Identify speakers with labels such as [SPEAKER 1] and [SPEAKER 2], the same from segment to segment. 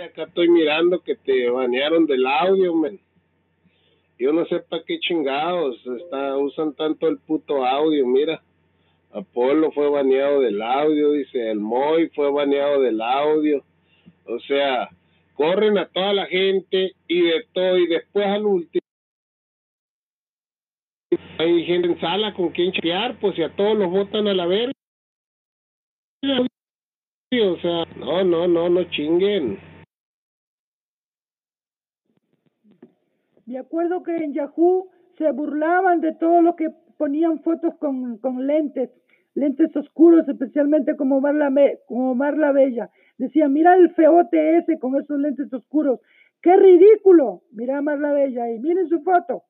[SPEAKER 1] acá estoy mirando que te banearon del audio, men. Yo no sé para qué chingados usan tanto el puto audio, mira. Apolo fue baneado del audio, dice, el Moy fue baneado del audio. O sea, corren a toda la gente y de todo, y después al último hay gente en sala con quien chatear, pues y a todos los botan a la verga. O sea, no chinguen.
[SPEAKER 2] Me acuerdo que en Yahoo se burlaban de todos los que ponían fotos con lentes oscuros, especialmente como Marla Bella. Decían, mira el feote ese con esos lentes oscuros. ¡Qué ridículo! Mira a Marla Bella y miren su foto.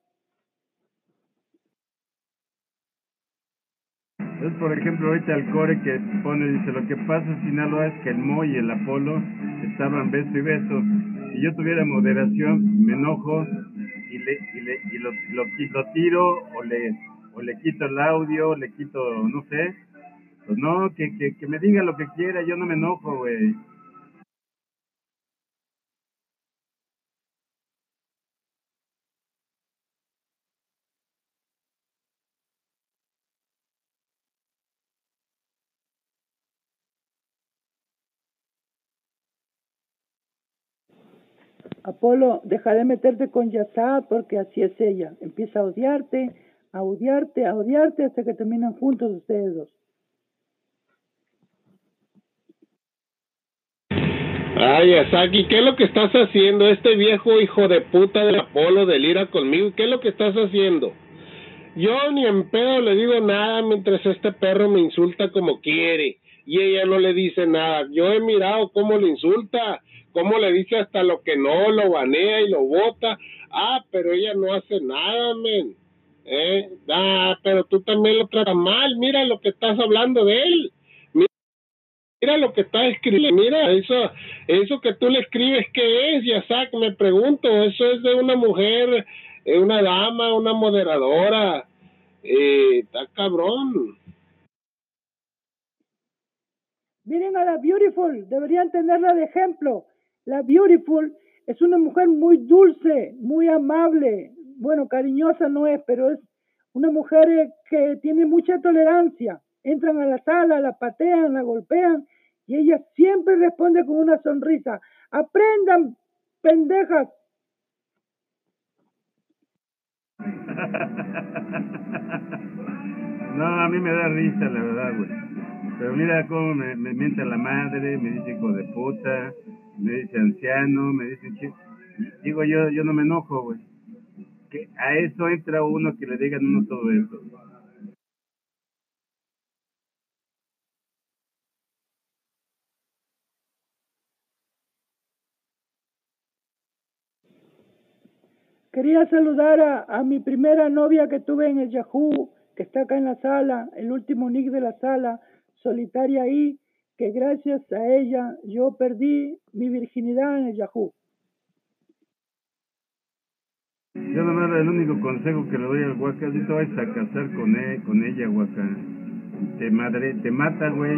[SPEAKER 3] Es, por ejemplo, ahorita el core que pone, dice, lo que pasa en Sinaloa es que el Moy y el Apolo estaban beso y beso. Si yo tuviera moderación, me enojo y lo tiro o le quito el audio, le quito, no sé. Pues no, que me diga lo que quiera, yo no me enojo, güey.
[SPEAKER 2] Apolo, deja de meterte con Yasat porque así es ella. Empieza a odiarte hasta que terminan juntos ustedes dos.
[SPEAKER 1] Ay, Asaki, ¿qué es lo que estás haciendo? Este viejo hijo de puta del Apolo delira conmigo. ¿Qué es lo que estás haciendo? Yo ni en pedo le digo nada mientras este perro me insulta como quiere. Y ella no le dice nada. Yo he mirado cómo le insulta, cómo le dice hasta lo que no, lo banea y lo bota. Ah, pero ella no hace nada, men. Pero tú también lo tratas mal. Mira lo que estás hablando de él. Mira lo que está escribiendo, mira, eso que tú le escribes, ¿qué es? Yasak, me pregunto, eso es de una mujer, una dama, una moderadora, está cabrón.
[SPEAKER 2] Miren a la Beautiful, deberían tenerla de ejemplo. La Beautiful es una mujer muy dulce, muy amable, bueno, cariñosa no es, pero es una mujer que tiene mucha tolerancia. Entran a la sala, la patean, la golpean y ella siempre responde con una sonrisa. Aprendan, pendejas.
[SPEAKER 3] No, a mí me da risa, la verdad, güey. Pero mira cómo me miente la madre, me dice hijo de puta, me dice anciano, me dice... Digo, yo no me enojo, güey. Que a eso entra uno que le digan uno todo eso.
[SPEAKER 2] Quería saludar a mi primera novia que tuve en el Yahoo, que está acá en la sala, el último nick de la sala, solitaria ahí, que gracias a ella yo perdí mi virginidad en el Yahoo.
[SPEAKER 3] Yo nomás el único consejo que le doy al Huaca es: te vayas a casar con ella, Huaca. Te mata, güey.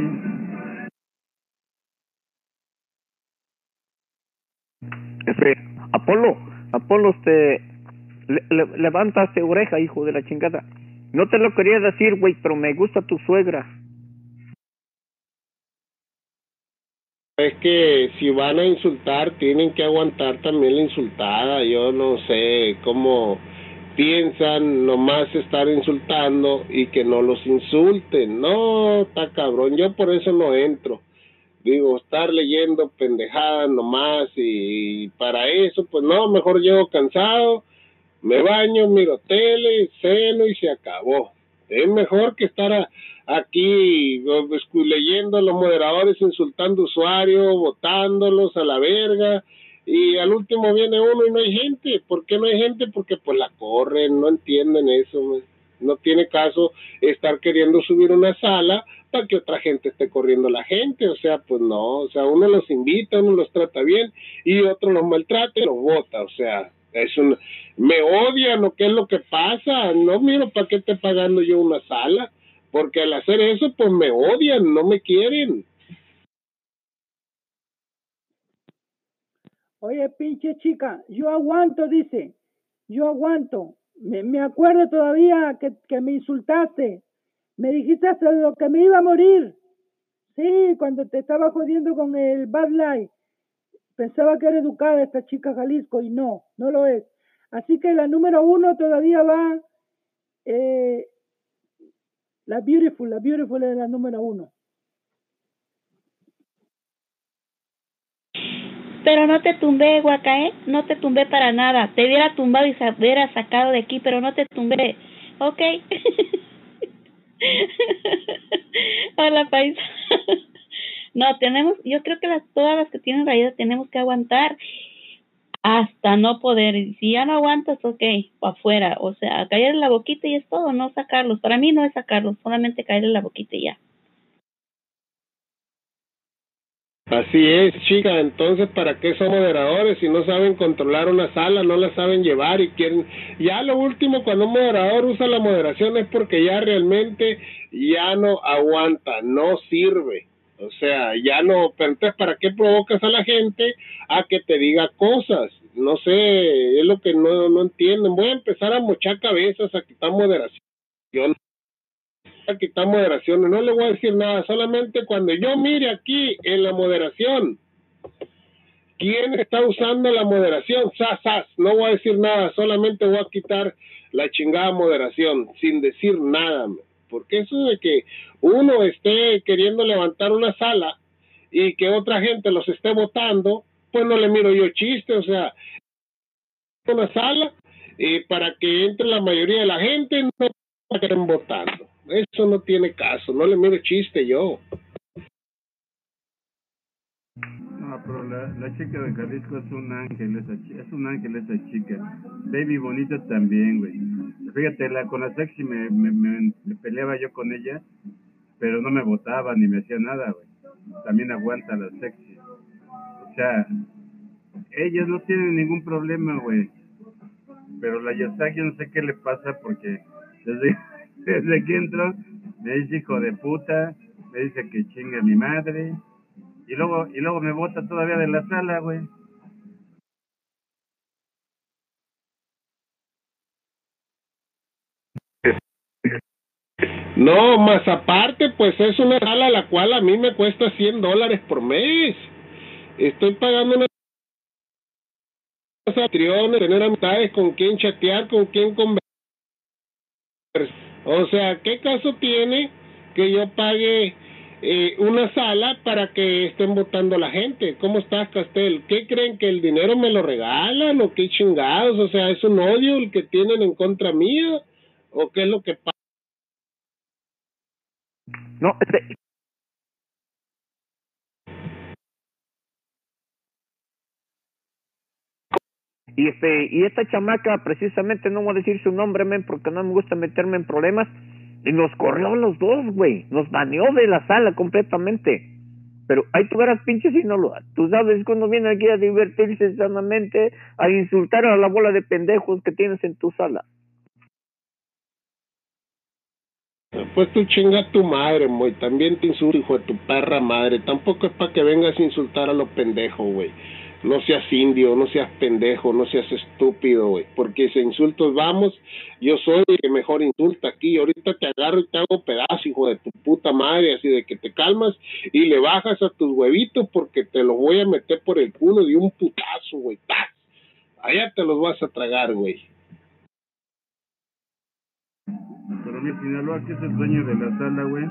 [SPEAKER 4] Apolo, levantaste oreja, hijo de la chingada. No te lo quería decir, güey, pero me gusta tu suegra.
[SPEAKER 1] Es que si van a insultar, tienen que aguantar también la insultada. Yo no sé cómo piensan nomás estar insultando y que no los insulten. No, está cabrón. Yo por eso no entro. Digo, estar leyendo pendejadas nomás y para eso, pues no, mejor llego cansado, me baño, miro tele, ceno y se acabó. Es mejor que estar aquí leyendo a los moderadores, insultando usuarios, votándolos a la verga, y al último viene uno y no hay gente. ¿Por qué no hay gente? Porque pues la corren, no entienden eso, no tiene caso estar queriendo subir una sala para que otra gente esté corriendo la gente. O sea, pues no, o sea, uno los invita, uno los trata bien y otro los maltrata y los vota. O sea, me odian, ¿o qué es lo que pasa? No, miro, ¿para qué estoy pagando yo una sala? Porque al hacer eso, pues me odian, no me quieren.
[SPEAKER 2] Oye, pinche chica, yo aguanto, dice. Yo aguanto. Me acuerdo todavía que me insultaste. Me dijiste hasta de lo que me iba a morir. Sí, cuando te estaba jodiendo con el Bad Light. Pensaba que era educada esta chica Jalisco y no, no lo es. Así que la número 1 todavía va, eh, la Beautiful es la número 1.
[SPEAKER 5] Pero no te tumbé, Guaca, ¿eh? No te tumbé para nada. Te hubiera tumbado y se hubiera sacado de aquí, pero no te tumbé. ¿Ok? Hola, paisa. No, yo creo que todas las que tienen raíces tenemos que aguantar hasta no poder. Y si ya no aguantas, ok, para afuera. O sea, caer en la boquita y es todo, no sacarlos. Para mí no es sacarlos, solamente caer en la boquita y ya.
[SPEAKER 1] Así es, chica. Entonces, ¿para qué son moderadores si no saben controlar una sala, no la saben llevar y quieren? Ya lo último, cuando un moderador usa la moderación es porque ya realmente ya no aguanta, no sirve. O sea, ya no. Pero entonces, ¿para qué provocas a la gente a que te diga cosas? No sé, es lo que no entienden. Voy a empezar a mochar cabezas, a quitar moderación. A quitar moderación, no le voy a decir nada, solamente cuando yo mire aquí en la moderación quién está usando la moderación, no voy a decir nada, solamente voy a quitar la chingada moderación sin decir nada, porque eso de que uno esté queriendo levantar una sala y que otra gente los esté votando, pues no le miro yo chiste. O sea, una sala para que entre la mayoría de la gente, no estén votando. Eso no tiene caso, no le miro chiste yo.
[SPEAKER 3] No, pero la chica de Jalisco es un ángel, es un ángel esa chica. Baby bonita también, güey. Fíjate, con la sexy me peleaba yo con ella, pero no me votaba ni me hacía nada, güey. También aguanta la sexy. O sea, ellas no tienen ningún problema, güey. Pero la Yosaki no sé qué le pasa porque desde que entró me dice hijo de puta, me dice que chingue a mi madre y luego me bota todavía de la sala, güey.
[SPEAKER 1] No, más aparte, pues es una sala la cual a mí me cuesta $100 por mes. Estoy pagando una Patreon, tener amistades, con quien chatear, con quien conversar. O sea, ¿qué caso tiene que yo pague una sala para que estén votando la gente? ¿Cómo estás, Castel? ¿Qué creen, que el dinero me lo regalan o qué chingados? O sea, ¿es un odio el que tienen en contra mía o qué es lo que pasa?
[SPEAKER 4] No, y esta chamaca, precisamente no voy a decir su nombre, men, porque no me gusta meterme en problemas, y nos corrió los dos, güey, nos baneó de la sala completamente. Pero ahí tú verás, pinche Sinaloa, tú sabes que uno viene aquí a divertirse sanamente, a insultar a la bola de pendejos que tienes en tu sala.
[SPEAKER 1] Pues tú chingas tu madre, güey. También te insulto, hijo de tu perra madre. Tampoco es para que vengas a insultar a los pendejos, güey. No seas indio, no seas pendejo, no seas estúpido, güey. Porque si insultos vamos, yo soy el que mejor insulta aquí. Ahorita te agarro y te hago pedazo, hijo de tu puta madre. Así de que te calmas y le bajas a tus huevitos porque te los voy a meter por el culo de un putazo, güey. Allá te los vas a tragar, güey.
[SPEAKER 3] Pero mi Sinaloa, que es el dueño de la sala, güey,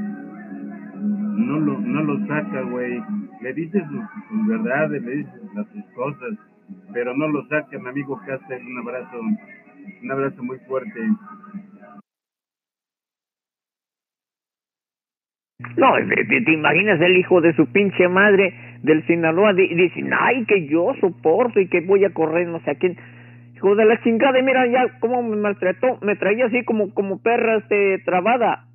[SPEAKER 3] no lo saca, güey. Le dices sus verdades, le dices sus cosas, pero no lo saca, mi amigo Castel. Un abrazo muy fuerte.
[SPEAKER 4] No, te imaginas el hijo de su pinche madre del Sinaloa, dicen, ay, que yo soporto y que voy a correr no sé a quién. Hijo de la chingada, mira ya cómo me maltrató, me traía así como perra trabada.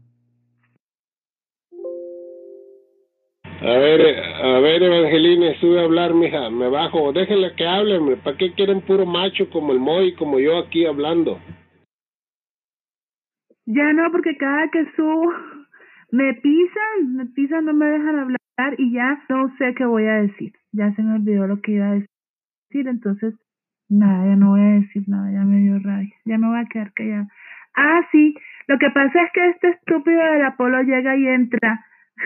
[SPEAKER 1] A ver, Evangelina, sube a hablar, mija. Me bajo, déjenle que hablen. ¿Para qué quieren puro macho como el Moy, como yo aquí hablando?
[SPEAKER 6] Ya no, porque cada que subo me pisan, no me dejan hablar y ya no sé qué voy a decir. Ya se me olvidó lo que iba a decir. decir, entonces, nada, ya no voy a decir nada, ya me dio rabia, ya me voy a quedar callada. Ah, sí, lo que pasa es que este estúpido del Apolo llega y entra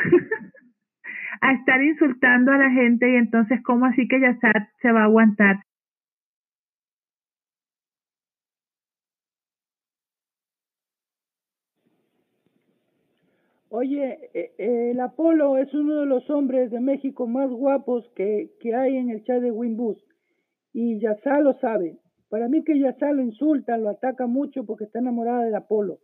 [SPEAKER 6] a estar insultando a la gente y entonces, ¿cómo así que Yasat se va a aguantar?
[SPEAKER 2] Oye, el Apolo es uno de los hombres de México más guapos que hay en el chat de Winbus. Y Yasá lo sabe. Para mí que Yasá lo insulta, lo ataca mucho porque está enamorada del Apolo.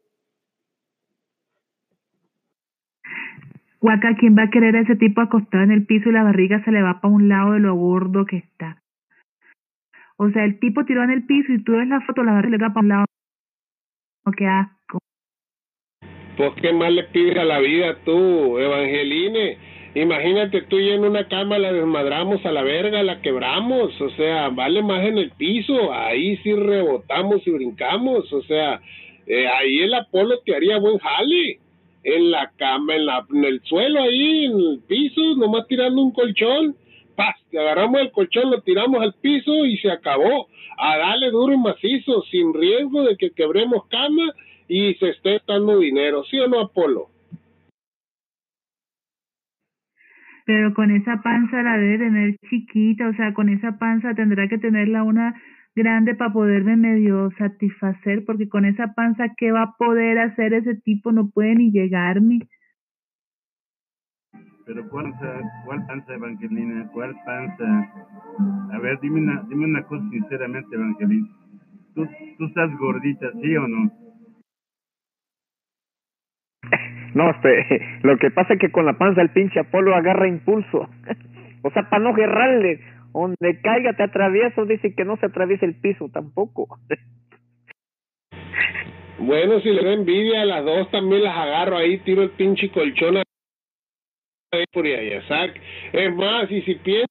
[SPEAKER 6] Guaca, ¿quién va a querer a ese tipo acostado en el piso y la barriga se le va para un lado de lo gordo que está? O sea, el tipo tiró en el piso y tú ves la foto, la barriga le va para un lado. Oh, qué asco.
[SPEAKER 1] Pues qué más le pides a la vida tú, Evangeline. Imagínate tú y en una cama la desmadramos a la verga, la quebramos, o sea, vale más en el piso, ahí sí rebotamos y brincamos, o sea, ahí el Apolo te haría buen jale, en la cama, en el suelo ahí, en el piso, nomás tirando un colchón, ¡paz! Te agarramos el colchón, lo tiramos al piso y se acabó, a darle duro y macizo, sin riesgo de que quebremos cama y se esté dando dinero, ¿sí o no, Apolo?
[SPEAKER 6] Pero con esa panza la debe tener chiquita, o sea, con esa panza tendrá que tenerla una grande para poderme medio satisfacer, porque con esa panza, ¿qué va a poder hacer ese tipo? No puede ni llegarme.
[SPEAKER 3] Pero cuál panza, Evangelina? ¿Cuál panza? A ver, dime una cosa sinceramente, Evangelina. ¿Tú estás gordita, sí o no?
[SPEAKER 4] No, lo que pasa es que con la panza el pinche Apolo agarra impulso. O sea, para no agarrarle, donde caiga te atravieso, dice que no se atraviesa el piso tampoco.
[SPEAKER 1] Bueno, si le da envidia a las dos, también las agarro ahí, tiro el pinche colchón ahí por Yayasac. Es más, y si piensas,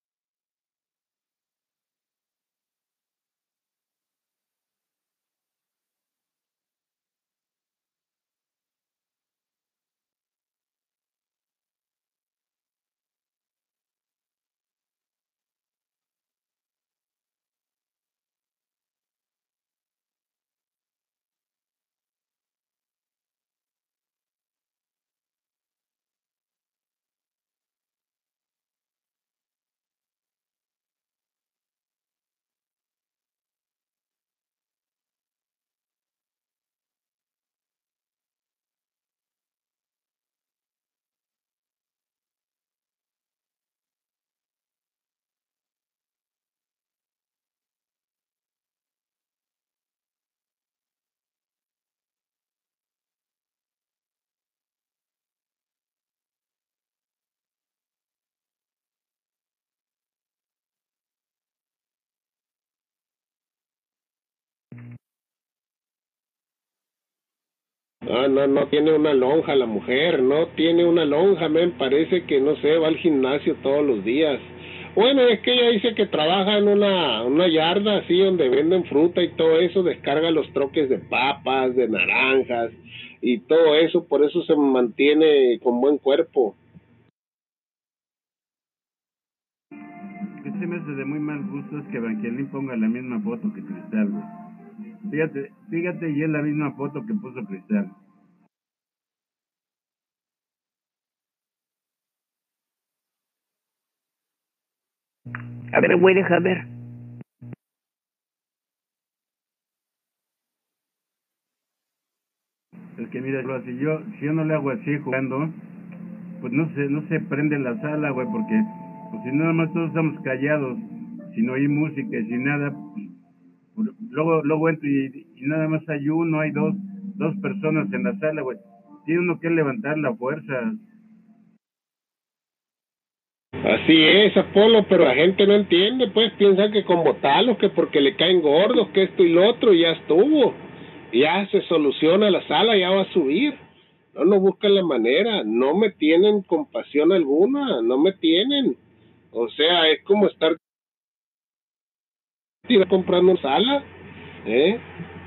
[SPEAKER 1] no tiene una lonja la mujer, no tiene una lonja, parece que, no sé, va al gimnasio todos los días. Bueno, es que ella dice que trabaja en una yarda así donde venden fruta y todo eso, descarga los troques de papas, de naranjas y todo eso, por eso se mantiene con buen cuerpo.
[SPEAKER 3] Que se me hace de muy mal gusto es que Evangelín ponga la misma foto que Cristal, güey. Fíjate, y es la misma foto que puso Cristal.
[SPEAKER 4] A ver, güey, deja ver.
[SPEAKER 3] Es que mira, si yo no le hago así jugando, pues no se prende la sala, güey, porque pues si nada más todos estamos callados, si no hay música y sin nada, pues, luego entro y nada más hay hay dos personas en la sala, güey. Tiene uno que levantar la fuerza.
[SPEAKER 1] Así es, Apolo, pero la gente no entiende, pues piensa que con botalos, que porque le caen gordos, que esto y lo otro, ya estuvo, ya se soluciona la sala, ya va a subir. No buscan la manera, no me tienen compasión alguna, no me tienen. O sea, es como estar comprando una sala, ¿eh?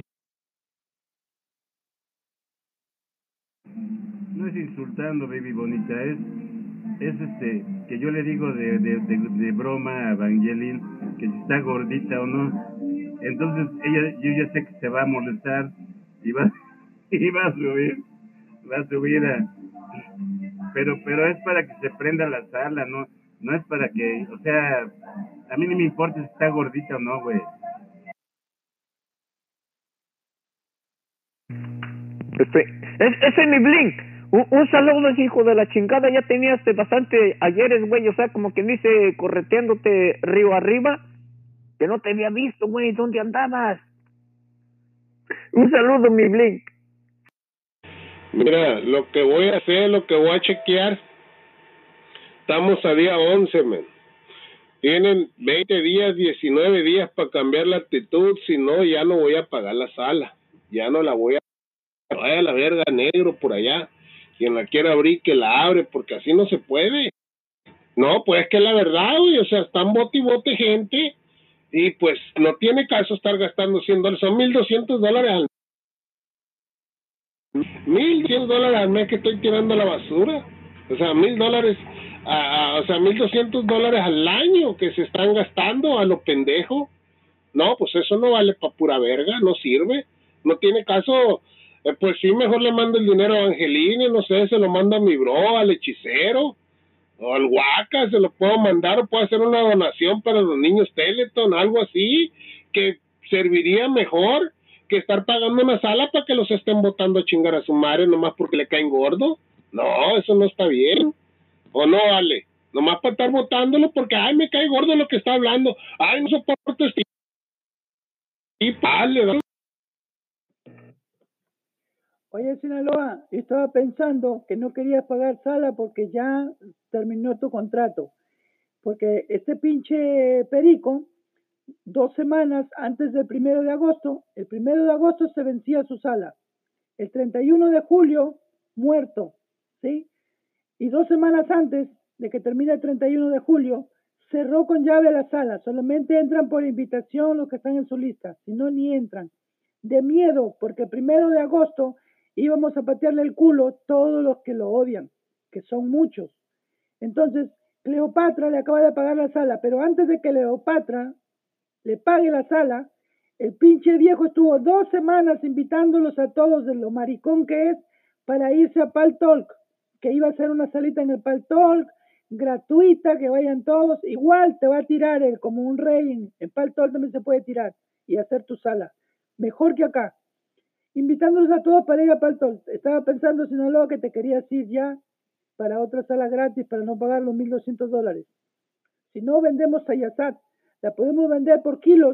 [SPEAKER 3] No es insultando, baby bonita, es que yo le digo de broma a Evangeline que si está gordita o no. Entonces yo ya sé que se va a molestar y va a subir pero es para que se prenda la sala, no es para que, o sea, a mí ni me importa si está gordita o no, güey.
[SPEAKER 4] Ese mi Blink, un saludo ese hijo de la chingada, ya tenías bastante ayeres, güey, o sea, como quien dice, correteándote río arriba, que no te había visto, güey, ¿dónde andabas? Un saludo, mi Blink.
[SPEAKER 1] Mira, lo que voy a hacer, lo que voy a chequear, estamos a día 11, men. Tienen 20 días, 19 días para cambiar la actitud, si no, ya no voy a pagar la sala, ya no la voy a... Vaya a la verga, negro, por allá. Quien la quiera abrir, que la abre, porque así no se puede. No, pues que la verdad, güey, o sea, están bote y bote gente, y pues no tiene caso estar gastando $100, son $1,200 al $1,200 al mes que estoy tirando a la basura. O sea, $1,000, o sea, $1,200 al año que se están gastando a lo pendejo. No, pues eso no vale pa' pura verga, no sirve, no tiene caso. Pues sí, mejor le mando el dinero a Angelina, no sé, se lo mando a mi bro, al hechicero, o al Huaca, se lo puedo mandar, o puedo hacer una donación para los niños Teleton, algo así, que serviría mejor que estar pagando una sala para que los estén botando a chingar a su madre nomás porque le caen gordo. No, eso no está bien. ¿O no, vale? Nomás para estar votándolo porque, ay, me cae gordo lo que está hablando. Ay, no soporto este... Y vale, ¿no?
[SPEAKER 2] Oye, Sinaloa, yo estaba pensando que no querías pagar sala porque ya terminó tu contrato. Porque este pinche perico, 2 semanas antes del 1 de agosto, el 1 de agosto se vencía su sala. El 31 de julio, muerto, ¿sí? Y 2 semanas antes de que termine el 31 de julio, cerró con llave la sala. Solamente entran por invitación los que están en su lista, si no, ni entran. De miedo, porque el 1 de agosto íbamos a patearle el culo todos los que lo odian, que son muchos. Entonces, Cleopatra le acaba de pagar la sala, pero antes de que Cleopatra le pague la sala, el pinche viejo estuvo 2 semanas invitándolos a todos de lo maricón que es para irse a Pal Talk, que iba a hacer una salita en el Pal Talk, gratuita, que vayan todos. Igual te va a tirar él como un rey. En Pal Talk también se puede tirar y hacer tu sala. Mejor que acá. Invitándolos a todos para ir a Pal Talk. Estaba pensando, Sinaloa, que te querías ir ya para otra sala gratis para no pagar los $1,200. Si no, vendemos a Yasat. La podemos vender por kilos.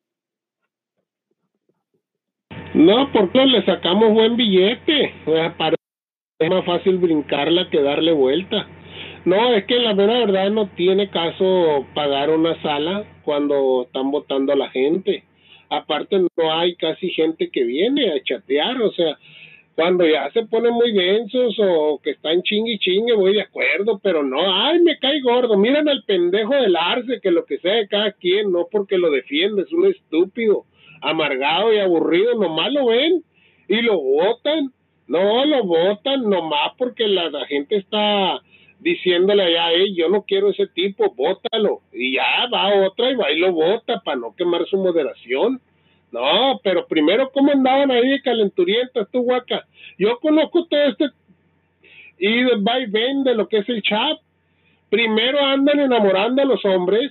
[SPEAKER 1] No, porque le sacamos buen billete. Es más fácil brincarla que darle vuelta. No, es que la mera verdad no tiene caso pagar una sala cuando están votando a la gente. Aparte no hay casi gente que viene a chatear, o sea, cuando ya se ponen muy densos o que están chingue y chingue, voy de acuerdo, pero no, ay, me cae gordo. Miren al pendejo del Arce, que lo que sea de cada quien, no porque lo defiende, es un estúpido, amargado y aburrido, nomás lo ven y lo votan. No, lo votan nomás porque la gente está diciéndole allá, yo no quiero ese tipo, bótalo. Y ya va otra y va y lo vota para no quemar su moderación. No, pero primero, ¿cómo andaban ahí de calenturientas, tú, Huaca? Yo conozco todo este y va y ven de lo que es el chat. Primero andan enamorando a los hombres,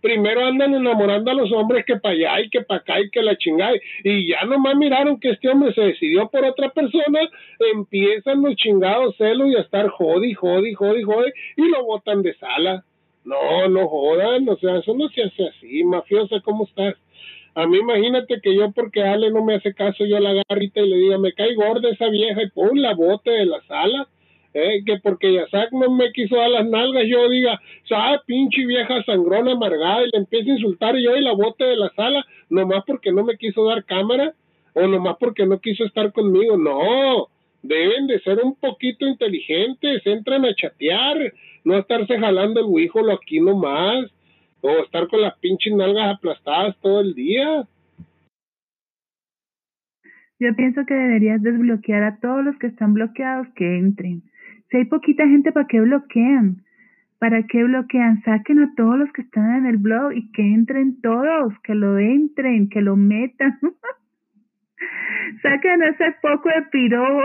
[SPEAKER 1] que para allá y que para acá y que la chingada. Y ya nomás miraron que este hombre se decidió por otra persona, empiezan los chingados celos y a estar jodi, y lo botan de sala. No, no jodan, o sea, eso no se hace así, mafiosa, ¿cómo estás? A mí imagínate que yo porque Ale no me hace caso, yo la agarrita y le diga, me cae gorda esa vieja y pum, la bote de la sala. Que porque Yasak no me quiso dar las nalgas, yo diga, pinche vieja sangrona amargada, y le empiezo a insultar yo y la bote de la sala, nomás porque no me quiso dar cámara, o nomás porque no quiso estar conmigo. No, deben de ser un poquito inteligentes, entran a chatear, no estarse jalando el huíjolo aquí nomás, o estar con las pinches nalgas aplastadas todo el día.
[SPEAKER 6] Yo pienso que deberías desbloquear a todos los que están bloqueados que entren. Si hay poquita gente, ¿para qué bloquean? ¿Para qué bloquean? Saquen a todos los que están en el blog y que entren todos, que lo entren, que lo metan. Saquen ese poco de pirobo.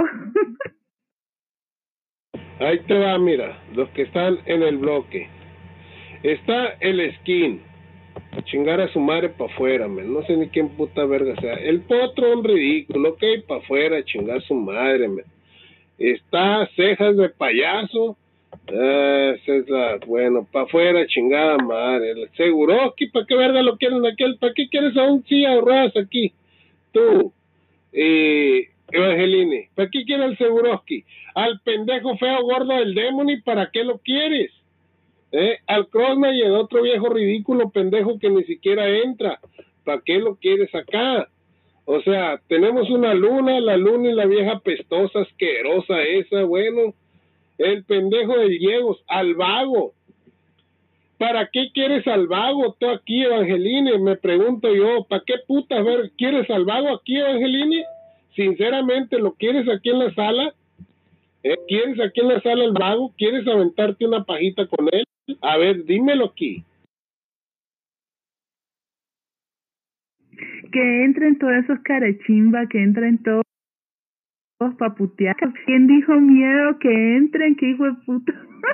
[SPEAKER 1] Ahí te va, mira, los que están en el bloque. Está el skin, a chingar a su madre pa' afuera, man. No sé ni quién puta verga sea. El potro, un ridículo, ok, pa' afuera, a chingar a su madre, man. Está cejas de payaso. César, bueno, pa' afuera, chingada madre. El Seguroski, ¿pa' qué verga lo quieren aquel? ¿Pa' qué quieres a un silla de ruedas aquí? Tú, Evangeline, ¿para qué quieres el Seguroski? Al pendejo feo gordo del Demony, ¿para qué lo quieres? Al Krosna y el otro viejo ridículo pendejo que ni siquiera entra, ¿para qué lo quieres acá? O sea, tenemos una luna, la luna y la vieja pestosa, asquerosa esa, bueno, el pendejo del Diegos, al vago. ¿Para qué quieres al vago tú aquí, Evangeline? Me pregunto yo, ¿para qué putas ver quieres al vago aquí, Evangeline? Sinceramente, ¿lo quieres aquí en la sala? ¿Quieres aquí en la sala el vago? ¿Quieres aventarte una pajita con él? A ver, dímelo aquí.
[SPEAKER 6] Que entren todos esos carechimba, que entren todos paputear. ¿Quién dijo miedo? Que entren, que hijo de puta.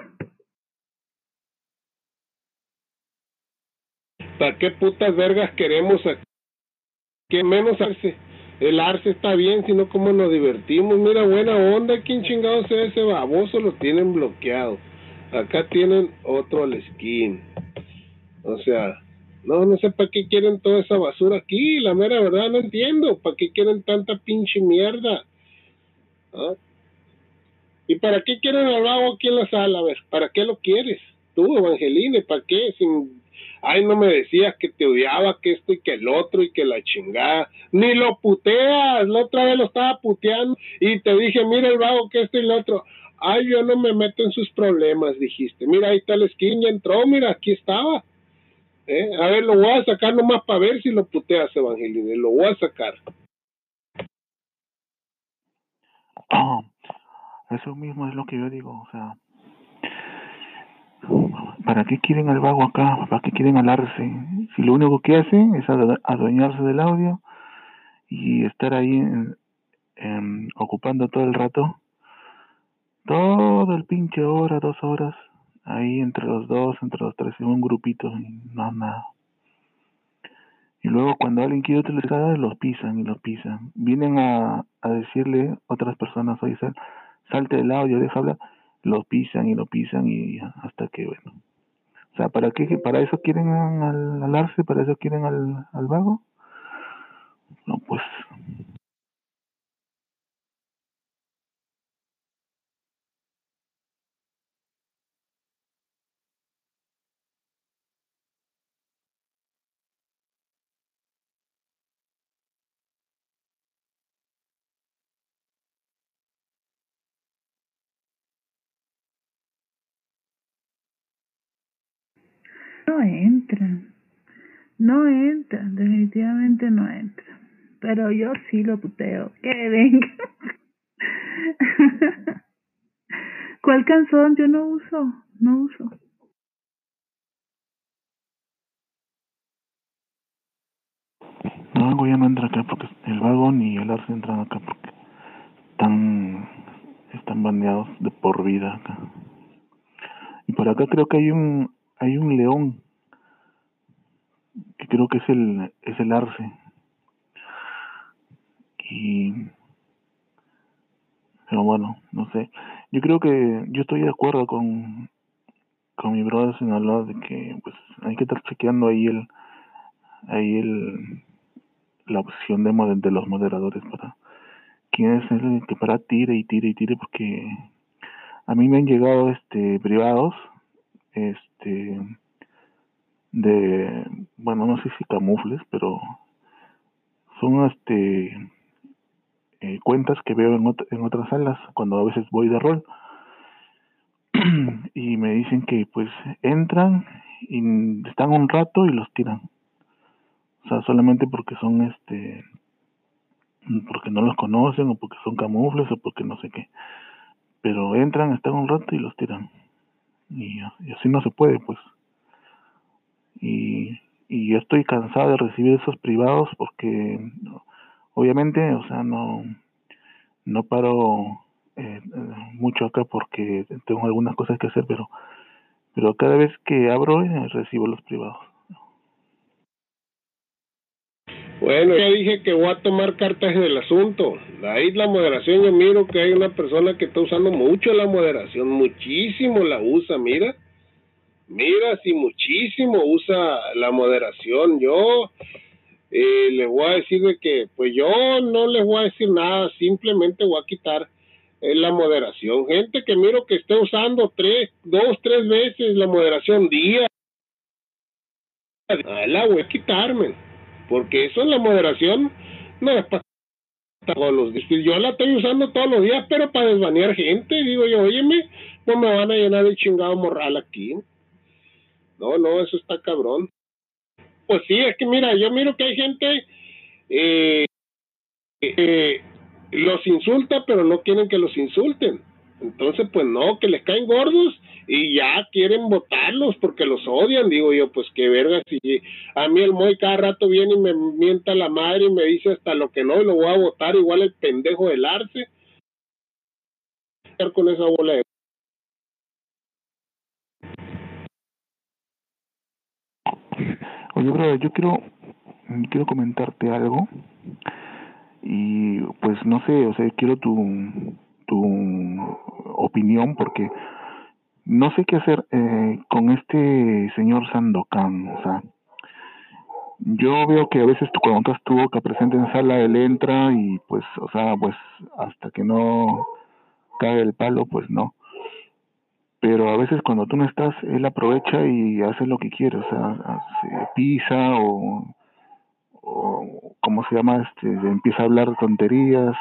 [SPEAKER 1] ¿Para qué putas vergas queremos aquí? ¿Qué menos Arce? El Arce está bien, sino cómo nos divertimos. Mira, buena onda, ¿quién chingado sea ese baboso? Lo tienen bloqueado. Acá tienen otro al skin. O sea, no sé para qué quieren toda esa basura aquí. La mera verdad no entiendo. ¿Para qué quieren tanta pinche mierda? ¿Ah? ¿Y para qué quieren al vago aquí en la sala? A ver, ¿para qué lo quieres? Tú, Evangeline, ¿para qué? Ay, no me decías que te odiaba, que esto y que el otro y que la chingada. Ni lo puteas. La otra vez lo estaba puteando y te dije, mira el vago, que esto y el otro. Ay, yo no me meto en sus problemas, dijiste. Mira, ahí está el skin, ya entró, mira, aquí estaba. A ver, lo voy a sacar nomás para ver si lo puteas, Evangeline. Lo voy a sacar.
[SPEAKER 7] Eso mismo es lo que yo digo, o sea, ¿para qué quieren al vago acá? ¿Para qué quieren al Arce? Si lo único que hacen es adueñarse del audio y estar ahí ocupando todo el rato, todo el pinche hora, 2 horas, ahí entre los dos, entre los tres, en un grupito, y no nada. Y luego cuando alguien quiere utilizar, los pisan y los pisan. Vienen a decirle otras personas, oye, salte del audio, deja hablar, lo pisan y hasta que, bueno. O sea, ¿para qué? ¿Para eso quieren al Arce? ¿Para eso quieren al vago? No, pues.
[SPEAKER 6] No entran, definitivamente no entran. Pero yo sí lo puteo. Que venga. ¿Cuál canción? Yo no uso.
[SPEAKER 7] No, algo ya no entra acá porque el vago ni el Arce entran acá porque están baneados de por vida acá. Y por acá creo que hay un león que creo que es el Arce. Pero bueno, no sé. Yo creo que yo estoy de acuerdo con mi brother Sinaloa de que pues hay que estar chequeando ahí la opción de los moderadores para quién es el que para tire y tire y tire, porque a mí me han llegado privados de, bueno, no sé si camufles, pero son cuentas que veo en otras salas cuando a veces voy de rol y me dicen que pues entran y están un rato y los tiran, o sea, solamente porque son porque no los conocen o porque son camufles o porque no sé qué, pero entran, están un rato y los tiran. y así no se puede, pues. Y yo estoy cansado de recibir esos privados porque obviamente, o sea, no paro mucho acá porque tengo algunas cosas que hacer, pero cada vez que abro recibo los privados.
[SPEAKER 1] Bueno, ya dije que voy a tomar cartas en el asunto. Ahí la moderación, yo miro que hay una persona que está usando mucho la moderación, muchísimo la usa, mira, sí, muchísimo usa la moderación. Yo les voy a decir de que, pues yo no les voy a decir nada, simplemente voy a quitar la moderación. Gente que miro que esté usando 2, 3 veces la moderación día, la voy a quitarme, porque eso es la moderación, no es para todos los días. Yo la estoy usando todos los días, pero para desvanear gente, digo yo, óyeme, no me van a llenar el chingado morral aquí. No, eso está cabrón. Pues sí, es que mira, yo miro que hay gente los insulta, pero no quieren que los insulten. Entonces, pues no, que les caen gordos y ya quieren votarlos porque los odian. Digo yo, pues qué verga, si a mí el Moy cada rato viene y me mienta la madre y me dice hasta lo que no, y lo voy a votar igual el pendejo del Arce. Con esa bola de...
[SPEAKER 7] Oye, brother, yo quiero comentarte algo y pues no sé, o sea, quiero tu opinión porque no sé qué hacer con este señor Sandokan. O sea, yo veo que a veces cuando estuvo acá presente en sala, él entra y pues, o sea, pues hasta que no cae el palo, pues no. Pero a veces cuando tú no estás, él aprovecha y hace lo que quiere, o sea, se pisa o ¿cómo se llama? Empieza a hablar tonterías,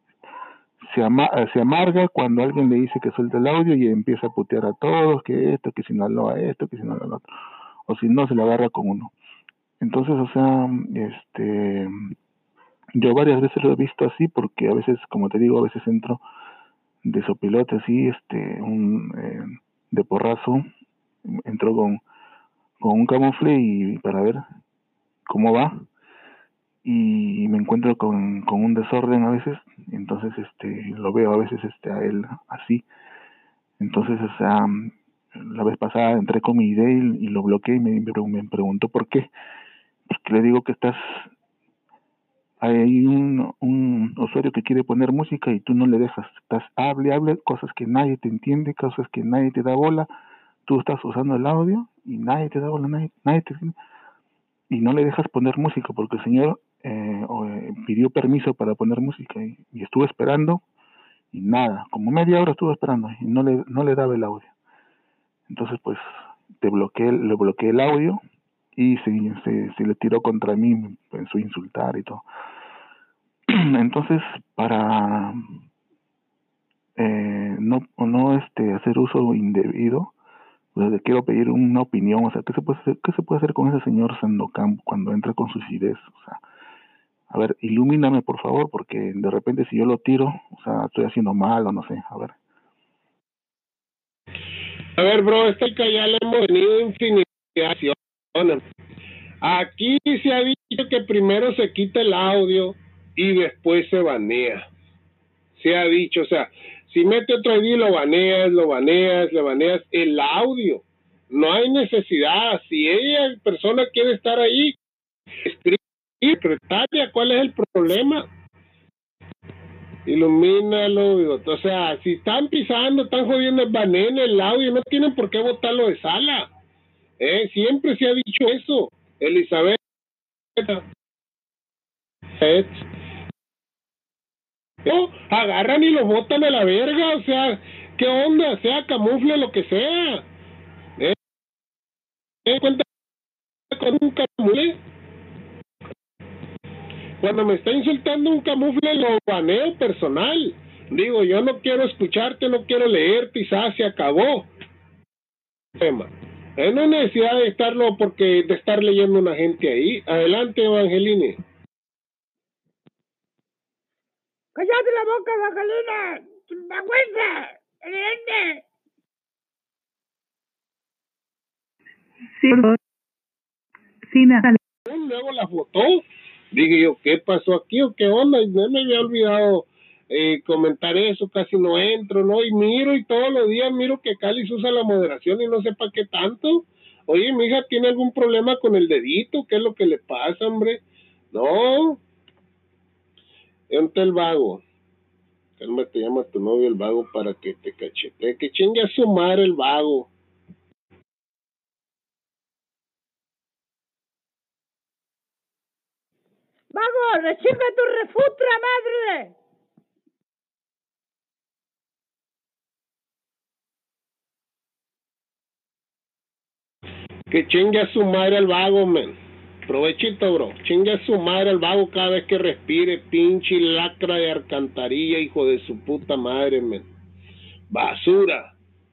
[SPEAKER 7] se amarga cuando alguien le dice que suelte el audio y empieza a putear a todos, que esto, que si no lo a esto, que si no lo otro, o si no se le agarra con uno. Entonces, o sea, yo varias veces lo he visto así porque a veces, como te digo, a veces entro de sopilote así, de porrazo, entro con un camufle y para ver cómo va y me encuentro con un desorden a veces, entonces lo veo a veces a él así. Entonces, o sea, la vez pasada entré con mi idea y lo bloqueé y me preguntó por qué. Porque le digo que hay un usuario que quiere poner música y tú no le dejas. Hable, cosas que nadie te entiende, cosas que nadie te da bola. Tú estás usando el audio y nadie te da bola, nadie te entiende. Y no le dejas poner música porque el señor pidió permiso para poner música y estuve esperando y nada, como media hora estuve esperando y no le daba el audio. Entonces pues le bloqueé el audio y se le tiró contra mí, me pensó insultar y todo. Entonces para no hacer uso indebido, pues le quiero pedir una opinión. O sea, ¿qué se puede hacer con ese señor Sandokan cuando entra con sus ideas? O sea, a ver, ilumíname por favor, porque de repente si yo lo tiro, o sea, estoy haciendo mal o no sé, a ver.
[SPEAKER 1] A ver, bro, ya le hemos venido infinidad de acciones. Aquí se ha dicho que primero se quita el audio y después se banea. Se ha dicho, o sea, si mete otro ID le baneas el audio. No hay necesidad. Si ella, persona, quiere estar ahí, escribe, secretaria, ¿cuál es el problema? Ilumínalo, o sea, si están pisando, están jodiendo, baneen el audio, no tienen por qué botarlo de sala. Siempre se ha dicho eso. Elizabeth, no, agarran y lo botan a la verga, o sea, ¿qué onda? Sea camufle, lo que sea. Cuenta con un camufle. Cuando me está insultando un camufle, lo baneo personal. Digo, yo no quiero escucharte, no quiero leerte, y se acabó. No hay necesidad de de estar leyendo una gente ahí. Adelante, Evangeline.
[SPEAKER 2] ¡Cállate la boca, Evangelina! ¡Vergüenza! ¡Evidente!
[SPEAKER 6] Sí, por favor. Sí, nada.
[SPEAKER 1] Luego las votó. Dije yo, ¿qué pasó aquí o qué onda? Y no me había olvidado comentar eso, casi no entro, ¿no? Y miro y todos los días miro que Cáliz usa la moderación y no sé para qué tanto. Oye, mi hija tiene algún problema con el dedito, ¿qué es lo que le pasa, hombre? No, entra el vago. Calma, te llama tu novio el vago para que te cachete, que chingue a su madre el vago.
[SPEAKER 2] ¡Vago, recibe tu refutra, madre!
[SPEAKER 1] Que chingue a su madre al vago, men. Provechito, bro. Chingue a su madre al vago cada vez que respire, pinche lacra de alcantarilla, hijo de su puta madre, men. Basura.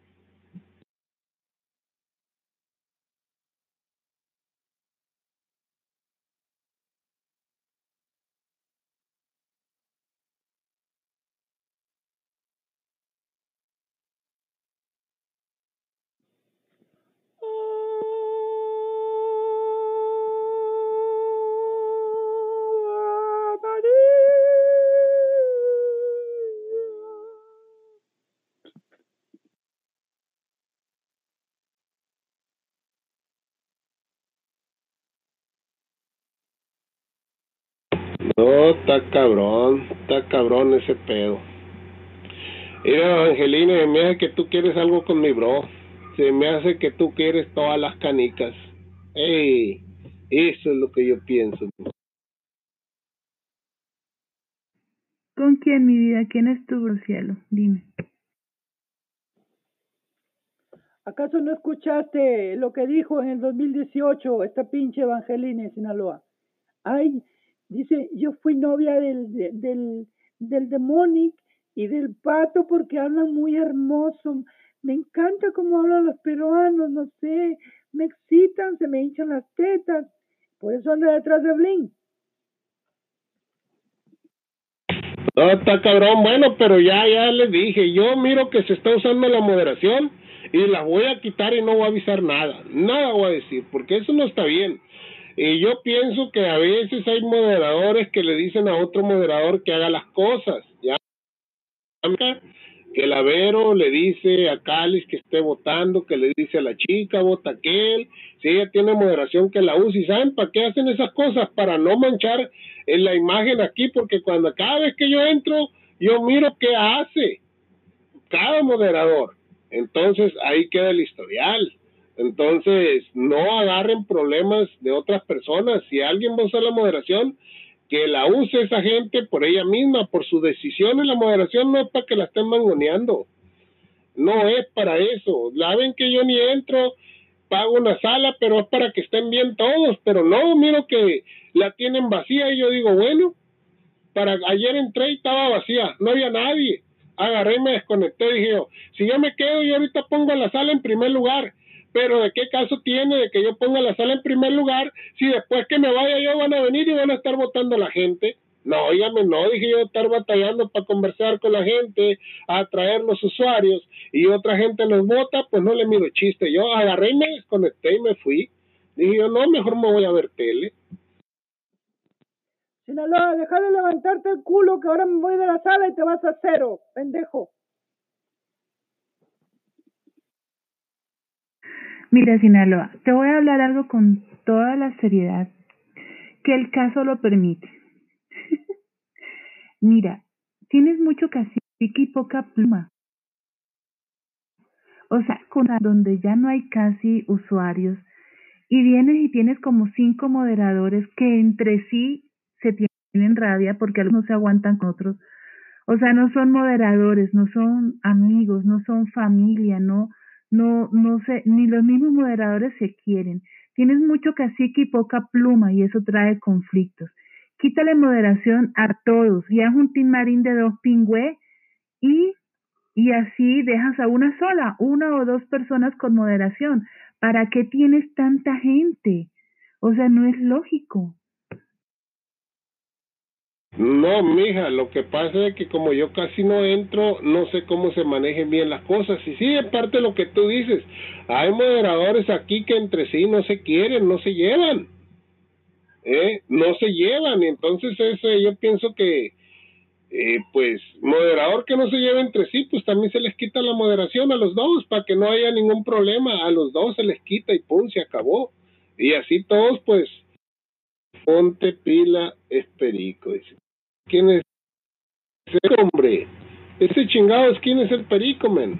[SPEAKER 1] No, está cabrón ese pedo. Mira, Angelina, me hace que tú quieres algo con mi bro. Se me hace que tú quieres todas las canicas. Ey, eso es lo que yo pienso.
[SPEAKER 6] ¿Con quién, mi vida? ¿Quién es tu bro cielo? Dime.
[SPEAKER 2] ¿Acaso no escuchaste lo que dijo en el 2018 esta pinche Evangelina en Sinaloa? Ay, dice, yo fui novia del Demonic y del Pato porque hablan muy hermoso. Me encanta cómo hablan los peruanos, no sé, me excitan, se me hinchan las tetas. Por eso anda detrás de Blin.
[SPEAKER 1] No, está cabrón, bueno, pero ya les dije, yo miro que se está usando la moderación y la voy a quitar y no voy a avisar nada voy a decir, porque eso no está bien. Y yo pienso que a veces hay moderadores que le dicen a otro moderador que haga las cosas, ya que el Avero le dice a Cáliz que esté votando, que le dice a la chica, vota aquel, si ella tiene moderación que la use, y ¿saben para qué hacen esas cosas? Para no manchar en la imagen aquí, porque cuando cada vez que yo entro, yo miro qué hace cada moderador, entonces ahí queda el historial. Entonces no agarren problemas de otras personas. Si alguien va a usar la moderación, que la use esa gente por ella misma, por su decisión. En la moderación no es para que la estén mangoneando, no es para eso. La ven que yo ni entro, pago una sala, pero es para que estén bien todos, pero no, miro que la tienen vacía y yo digo, bueno, ayer entré y estaba vacía, no había nadie. Agarré y me desconecté, dije yo, si yo me quedo, yo ahorita pongo la sala en primer lugar, pero ¿de qué caso tiene de que yo ponga la sala en primer lugar si después que me vaya yo van a venir y van a estar votando a la gente? No, óigame, no, dije yo, estar batallando para conversar con la gente, atraer los usuarios y otra gente los vota, pues no le miro chiste. Yo agarré y me desconecté y me fui. Dije yo, no, mejor me voy a ver tele.
[SPEAKER 2] Sinaloa, deja de levantarte el culo que ahora me voy de la sala y te vas a cero, pendejo.
[SPEAKER 6] Mira, Sinaloa, te voy a hablar algo con toda la seriedad que el caso lo permite. Mira, tienes mucho cacique y poca pluma. O sea, donde ya no hay casi usuarios y vienes y tienes como 5 moderadores que entre sí se tienen rabia porque algunos se aguantan con otros. O sea, no son moderadores, no son amigos, no son familia, no sé, ni los mismos moderadores se quieren. Tienes mucho cacique y poca pluma y eso trae conflictos. Quítale moderación a todos y haz un team marín de 2 pingüe y así dejas a una sola, 1 o 2 personas con moderación. ¿Para qué tienes tanta gente? O sea, no es lógico.
[SPEAKER 1] No, mija, lo que pasa es que como yo casi no entro, no sé cómo se manejen bien las cosas. Y sí, es parte de lo que tú dices. Hay moderadores aquí que entre sí no se quieren, no se llevan. No se llevan. Entonces, yo pienso que, pues, moderador que no se lleve entre sí, pues también se les quita la moderación a los dos, para que no haya ningún problema. A los dos se les quita y pum, se acabó. Y así todos, pues, ponte pila, es perico. Dice. ¿Quién es ese hombre? Ese chingados, ¿quién es el perico, men?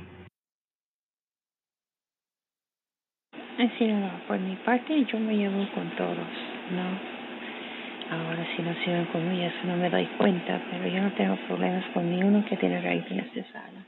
[SPEAKER 8] Así no, por mi parte yo me llevo con todos, ¿no? Ahora si no sirven conmigo, eso no me doy cuenta, pero yo no tengo problemas con ni uno que tiene raíz en esta sala.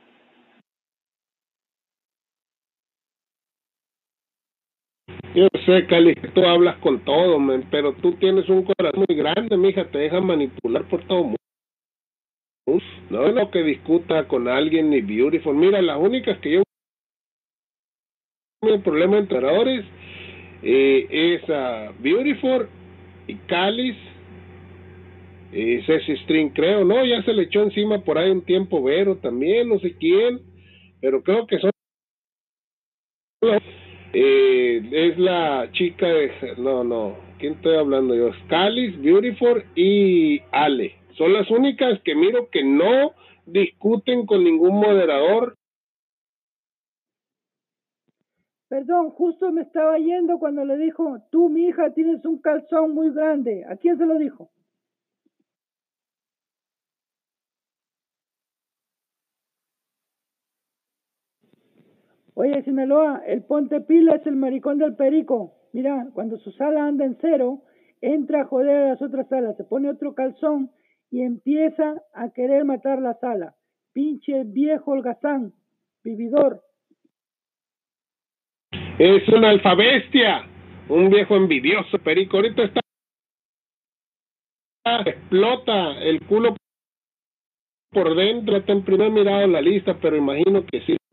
[SPEAKER 1] Yo sé, Cali, que tú hablas con todo, men, pero tú tienes un corazón muy grande, mija, te deja manipular por todo mundo. No es lo que discuta con alguien ni Beautiful. Mira, las únicas que yo tengo problema entre oradores es Beautiful y Calis, Ceci String, creo, ¿no? Ya se le echó encima por ahí un tiempo Vero también, no sé quién, pero creo que son es la chica de no, ¿quién estoy hablando yo? Calis, Beautiful y Ale. Son las únicas que miro que no discuten con ningún moderador.
[SPEAKER 2] Perdón, justo me estaba yendo cuando le dijo, tú, mi hija, tienes un calzón muy grande. ¿A quién se lo dijo? Oye, Sinaloa, el ponte pila es el maricón del perico. Mira, cuando su sala anda en cero, entra a joder a las otras salas, se pone otro calzón y empieza a querer matar la sala. Pinche viejo holgazán, vividor.
[SPEAKER 1] Es una alfabestia, un viejo envidioso, perico. Ahorita explota el culo por dentro, está en primer mirado en la lista, pero imagino que sí.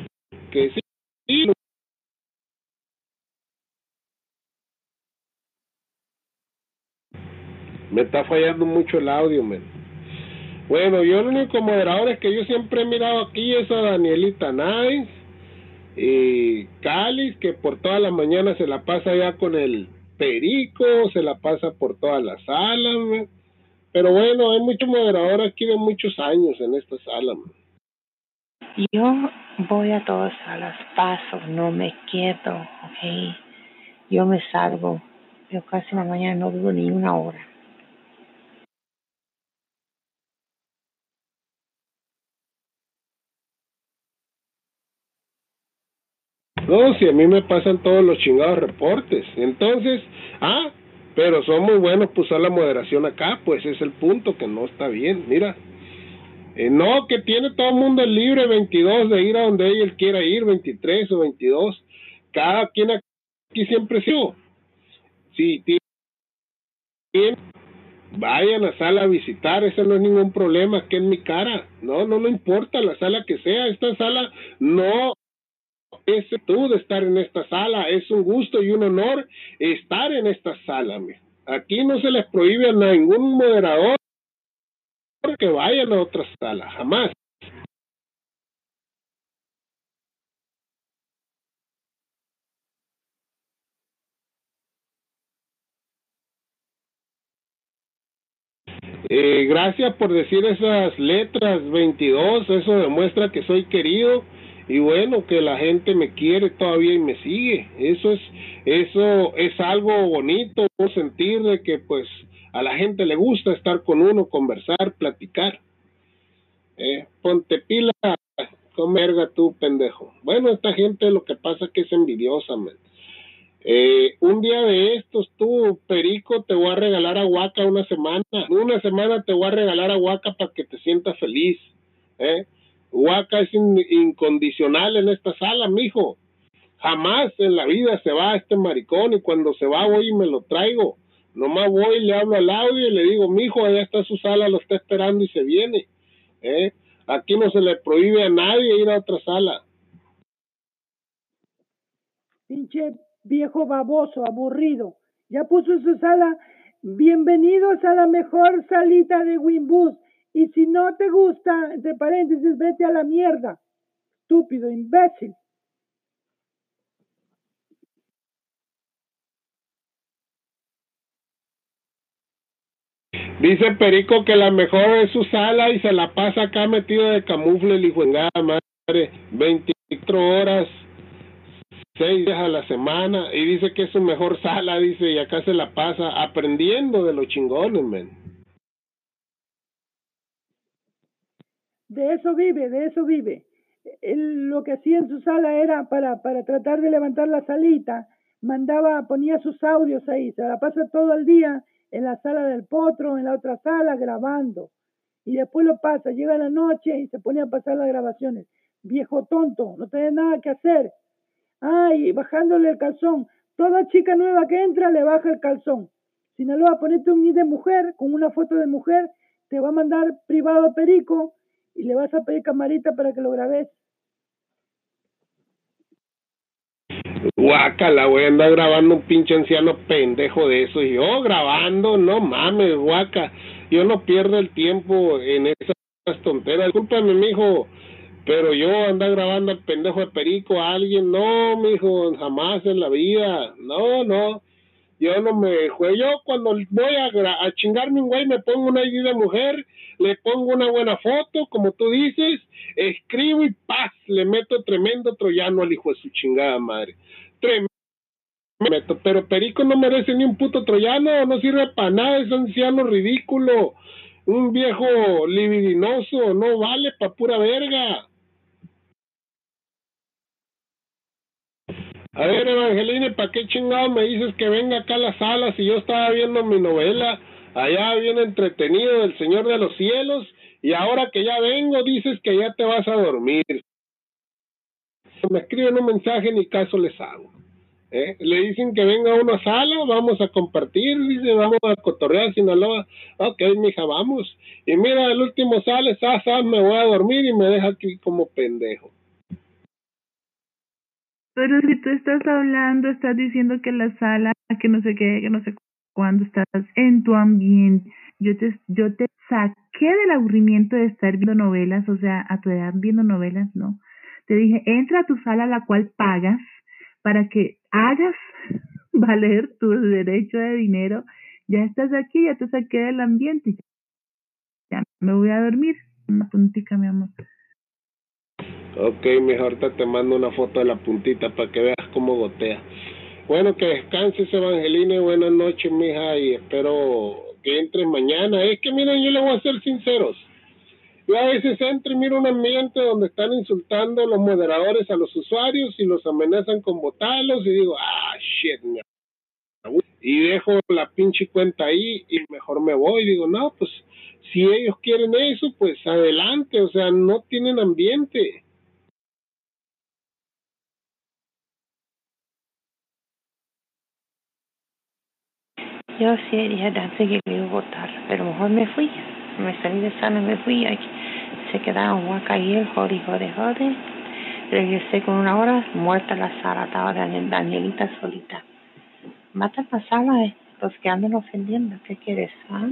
[SPEAKER 1] Me está fallando mucho el audio, men. Bueno, yo el único moderador es que yo siempre he mirado aquí es a Danielita Nice y Calis, que por toda la mañana se la pasa ya con el perico, se la pasa por toda la sala, men. Pero bueno, hay mucho moderador aquí de muchos años en esta sala, man.
[SPEAKER 8] Yo voy a todas salas, paso, no me quedo, ¿ok? Yo me salgo. Yo casi en la mañana no vivo ni una hora.
[SPEAKER 1] No, si a mí me pasan todos los chingados reportes. Entonces, pero son muy buenos para usar la moderación acá, pues es el punto que no está bien, mira. No, que tiene todo el mundo el libre 22 de ir a donde él quiera ir, 23 o 22. Cada quien aquí siempre sigo. Si tienen, vayan a sala a visitar, ese no es ningún problema, que en mi cara. No importa la sala que sea, esta sala no es tú de estar en esta sala, es un gusto y un honor estar en esta sala. Aquí no se les prohíbe a ningún moderador que vayan a otra sala, jamás. Gracias por decir esas letras 22, eso demuestra que soy querido y bueno, que la gente me quiere todavía y me sigue. Eso es algo bonito, sentir de que pues a la gente le gusta estar con uno, conversar, platicar. Ponte pila, comerga tú, pendejo. Bueno, esta gente lo que pasa es que es envidiosa, man. Un día de estos, tú, perico, te voy a regalar aguaca una semana te voy a regalar aguaca para que te sientas feliz. Aguaca es incondicional en esta sala, mijo. Jamás en la vida se va este maricón y cuando se va voy y me lo traigo. Nomás voy, le hablo al audio y le digo, mijo, allá está su sala, lo está esperando y se viene. Aquí no se le prohíbe a nadie ir a otra sala.
[SPEAKER 2] Pinche viejo baboso, aburrido. Ya puso en su sala bienvenidos a la mejor salita de Winbus. Y si no te gusta, entre paréntesis, vete a la mierda. Estúpido, imbécil.
[SPEAKER 1] Dice Perico que la mejor es su sala y se la pasa acá metido de camufle el hijo de madre, 24 horas, 6 días a la semana, y dice que es su mejor sala, dice, y acá se la pasa aprendiendo de los chingones, men.
[SPEAKER 2] De eso vive, de eso vive. Él, lo que hacía en su sala era para tratar de levantar la salita, ponía sus audios ahí, se la pasa todo el día en la sala del potro, en la otra sala, grabando. Y después lo pasa, llega la noche y se pone a pasar las grabaciones. Viejo tonto, no tiene nada que hacer. Ay, bajándole el calzón. Toda chica nueva que entra le baja el calzón. Sinaloa, ponete un i de mujer con una foto de mujer, te va a mandar privado a Perico y le vas a pedir camarita para que lo grabes.
[SPEAKER 1] Guácala, voy a andar grabando un pinche anciano pendejo de eso. Y yo grabando, no mames, guaca. Yo no pierdo el tiempo en esas tonteras. Discúlpame, mijo, pero yo andar grabando al pendejo de Perico a alguien, no, mijo, jamás en la vida. No. Yo no me juego. Yo cuando voy a chingarme un güey me pongo una ID de mujer, le pongo una buena foto, como tú dices, escribo y paz, le meto tremendo troyano al hijo de su chingada madre. Tremendo. Pero Perico no merece ni un puto troyano, no sirve para nada, es anciano ridículo, un viejo libidinoso, no vale pa' pura verga. A ver, Evangeline, ¿para qué chingado me dices que venga acá a la sala si yo estaba viendo mi novela allá bien entretenido del Señor de los Cielos y ahora que ya vengo dices que ya te vas a dormir? Me escriben un mensaje, ni caso les hago. Le dicen que venga a una sala, vamos a compartir, dice, vamos a cotorrear Sinaloa. Ok, mija, vamos. Y mira, el último sale, me voy a dormir y me deja aquí como pendejo.
[SPEAKER 6] Pero si tú estás hablando, estás diciendo que la sala, que no sé qué, que no sé cuándo, estás en tu ambiente. Yo te saqué del aburrimiento de estar viendo novelas, o sea, a tu edad viendo novelas, no. Te dije, entra a tu sala, la cual pagas, para que hagas valer tu derecho de dinero. Ya estás aquí, ya te saqué del ambiente. Ya me voy a dormir. Una puntica, mi amor.
[SPEAKER 1] Ok, mejor te mando una foto de la puntita para que veas cómo gotea. Bueno, que descanses, Evangeline, buenas noches, mija, y espero que entres mañana. Es que miren, yo le voy a ser sinceros. Yo a veces entro y miro un ambiente donde están insultando los moderadores a los usuarios y los amenazan con botarlos y digo, shit, y dejo la pinche cuenta ahí y mejor me voy. Digo, no, pues si ellos quieren eso, pues adelante, o sea, no tienen ambiente.
[SPEAKER 8] Yo sí dije antes que iba a votar, pero mejor me fui. Me salí de sala, me fui. Se quedaron Huaca y él, jode. Regresé con 1 hora, muerta la sala, estaba Danielita solita. Mata la sala, los que andan ofendiendo. ¿Qué quieres?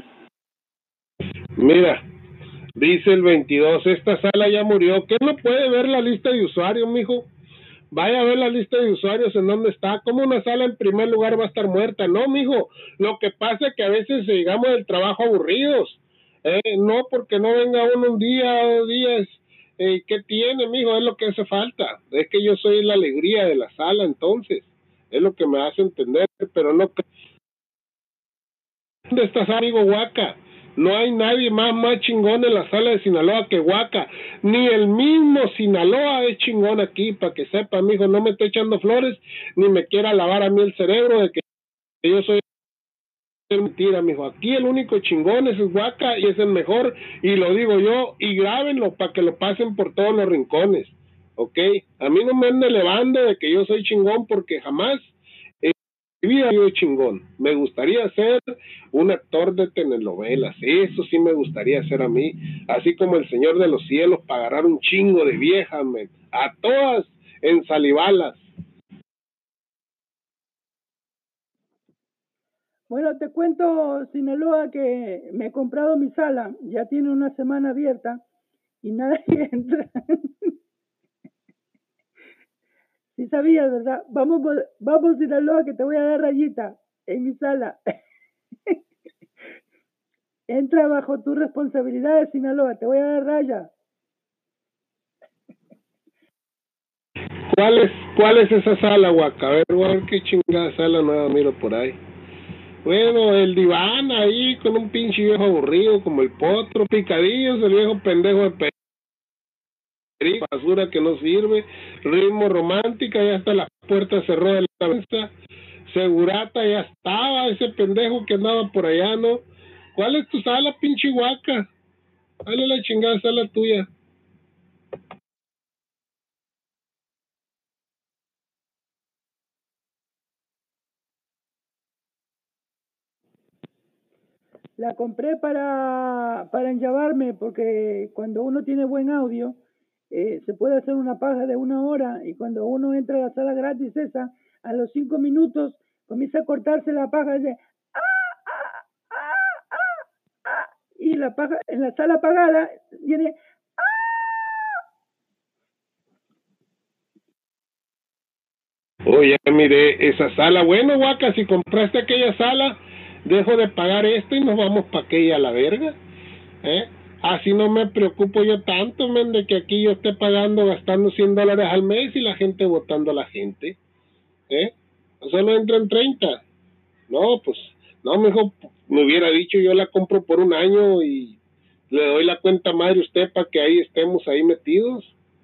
[SPEAKER 1] Mira, dice el 22, esta sala ya murió. ¿Qué no puede ver la lista de usuarios, mijo? Vaya a ver la lista de usuarios en dónde está. ¿Cómo una sala en primer lugar va a estar muerta? No, mijo. Lo que pasa es que a veces llegamos del trabajo aburridos. No porque no venga uno un día o 2 días. ¿Qué tiene, mijo? Es lo que hace falta. Es que yo soy la alegría de la sala, entonces. Es lo que me hace entender, pero no. ¿Dónde estás, amigo Huaca? No hay nadie más chingón en la sala de Sinaloa que Huaca. Ni el mismo Sinaloa es chingón aquí, para que sepa, mijo, no me estoy echando flores, ni me quiera lavar a mí el cerebro de que yo soy mentira, mijo. Aquí el único chingón es Huaca y es el mejor, y lo digo yo, y grábenlo para que lo pasen por todos los rincones, ¿ok? A mí no me ande elevando de que yo soy chingón, porque jamás vida yo chingón. Me gustaría ser un actor de telenovelas, eso sí me gustaría ser a mí, así como el Señor de los Cielos, para agarrar un chingo de viejas, a todas ensalivarlas.
[SPEAKER 2] Bueno, te cuento, Sinaloa, que me he comprado mi sala, ya tiene una semana abierta y nadie entra. Sí sabías, ¿verdad? Vamos, Sinaloa, que te voy a dar rayita en mi sala. Entra bajo tu responsabilidad, Sinaloa, te voy a dar raya.
[SPEAKER 1] ¿Cuál es esa sala, Huaca? A ver qué chingada sala nueva miro por ahí. Bueno, el diván ahí con un pinche viejo aburrido como el potro, picadillos, el viejo pendejo de perico, basura que no sirve, ritmo romántica, ya hasta la puerta cerró de la mesa, segurata ya estaba, ese pendejo que andaba por allá, ¿no? ¿Cuál es tu sala, pinche Huaca? ¿Cuál es la chingada sala tuya?
[SPEAKER 2] La compré para enllavarme porque cuando uno tiene buen audio se puede hacer una paja de 1 hora y cuando uno entra a la sala gratis esa, a los 5 minutos comienza a cortarse la paja y dice y la paja en la sala apagada viene
[SPEAKER 1] Oye, mire, esa sala, bueno, Huaca, si compraste aquella sala, dejo de pagar esto y nos vamos para aquella a la verga, ¿eh? Así no me preocupo yo tanto, men, de que aquí yo esté pagando, gastando $100 al mes y la gente votando a la gente, ¿eh? Solo entran 30. No, pues, no, mejor me hubiera dicho, yo la compro por 1 año y le doy la cuenta madre a usted para que ahí estemos ahí metidos.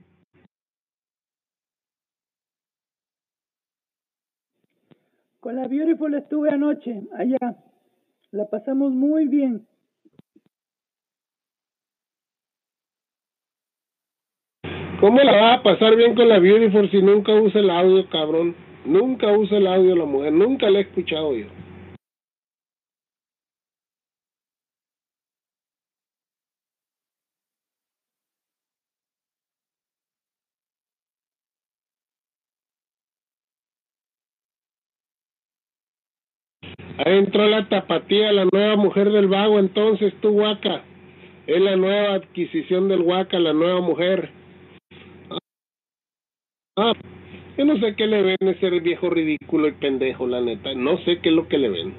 [SPEAKER 2] con la Beautiful estuve anoche allá, la pasamos muy bien.
[SPEAKER 1] ¿Cómo la va a pasar bien con la Beautiful si nunca usa el audio, cabrón? Nunca usa el audio la mujer, nunca la he escuchado yo. Ahí entró la Tapatía, la nueva mujer del vago, entonces tú, Huaca. Es la nueva adquisición del Huaca, la nueva mujer. Ah, yo no sé qué le ven a ese viejo ridículo y pendejo, la neta. No sé qué es lo que le ven.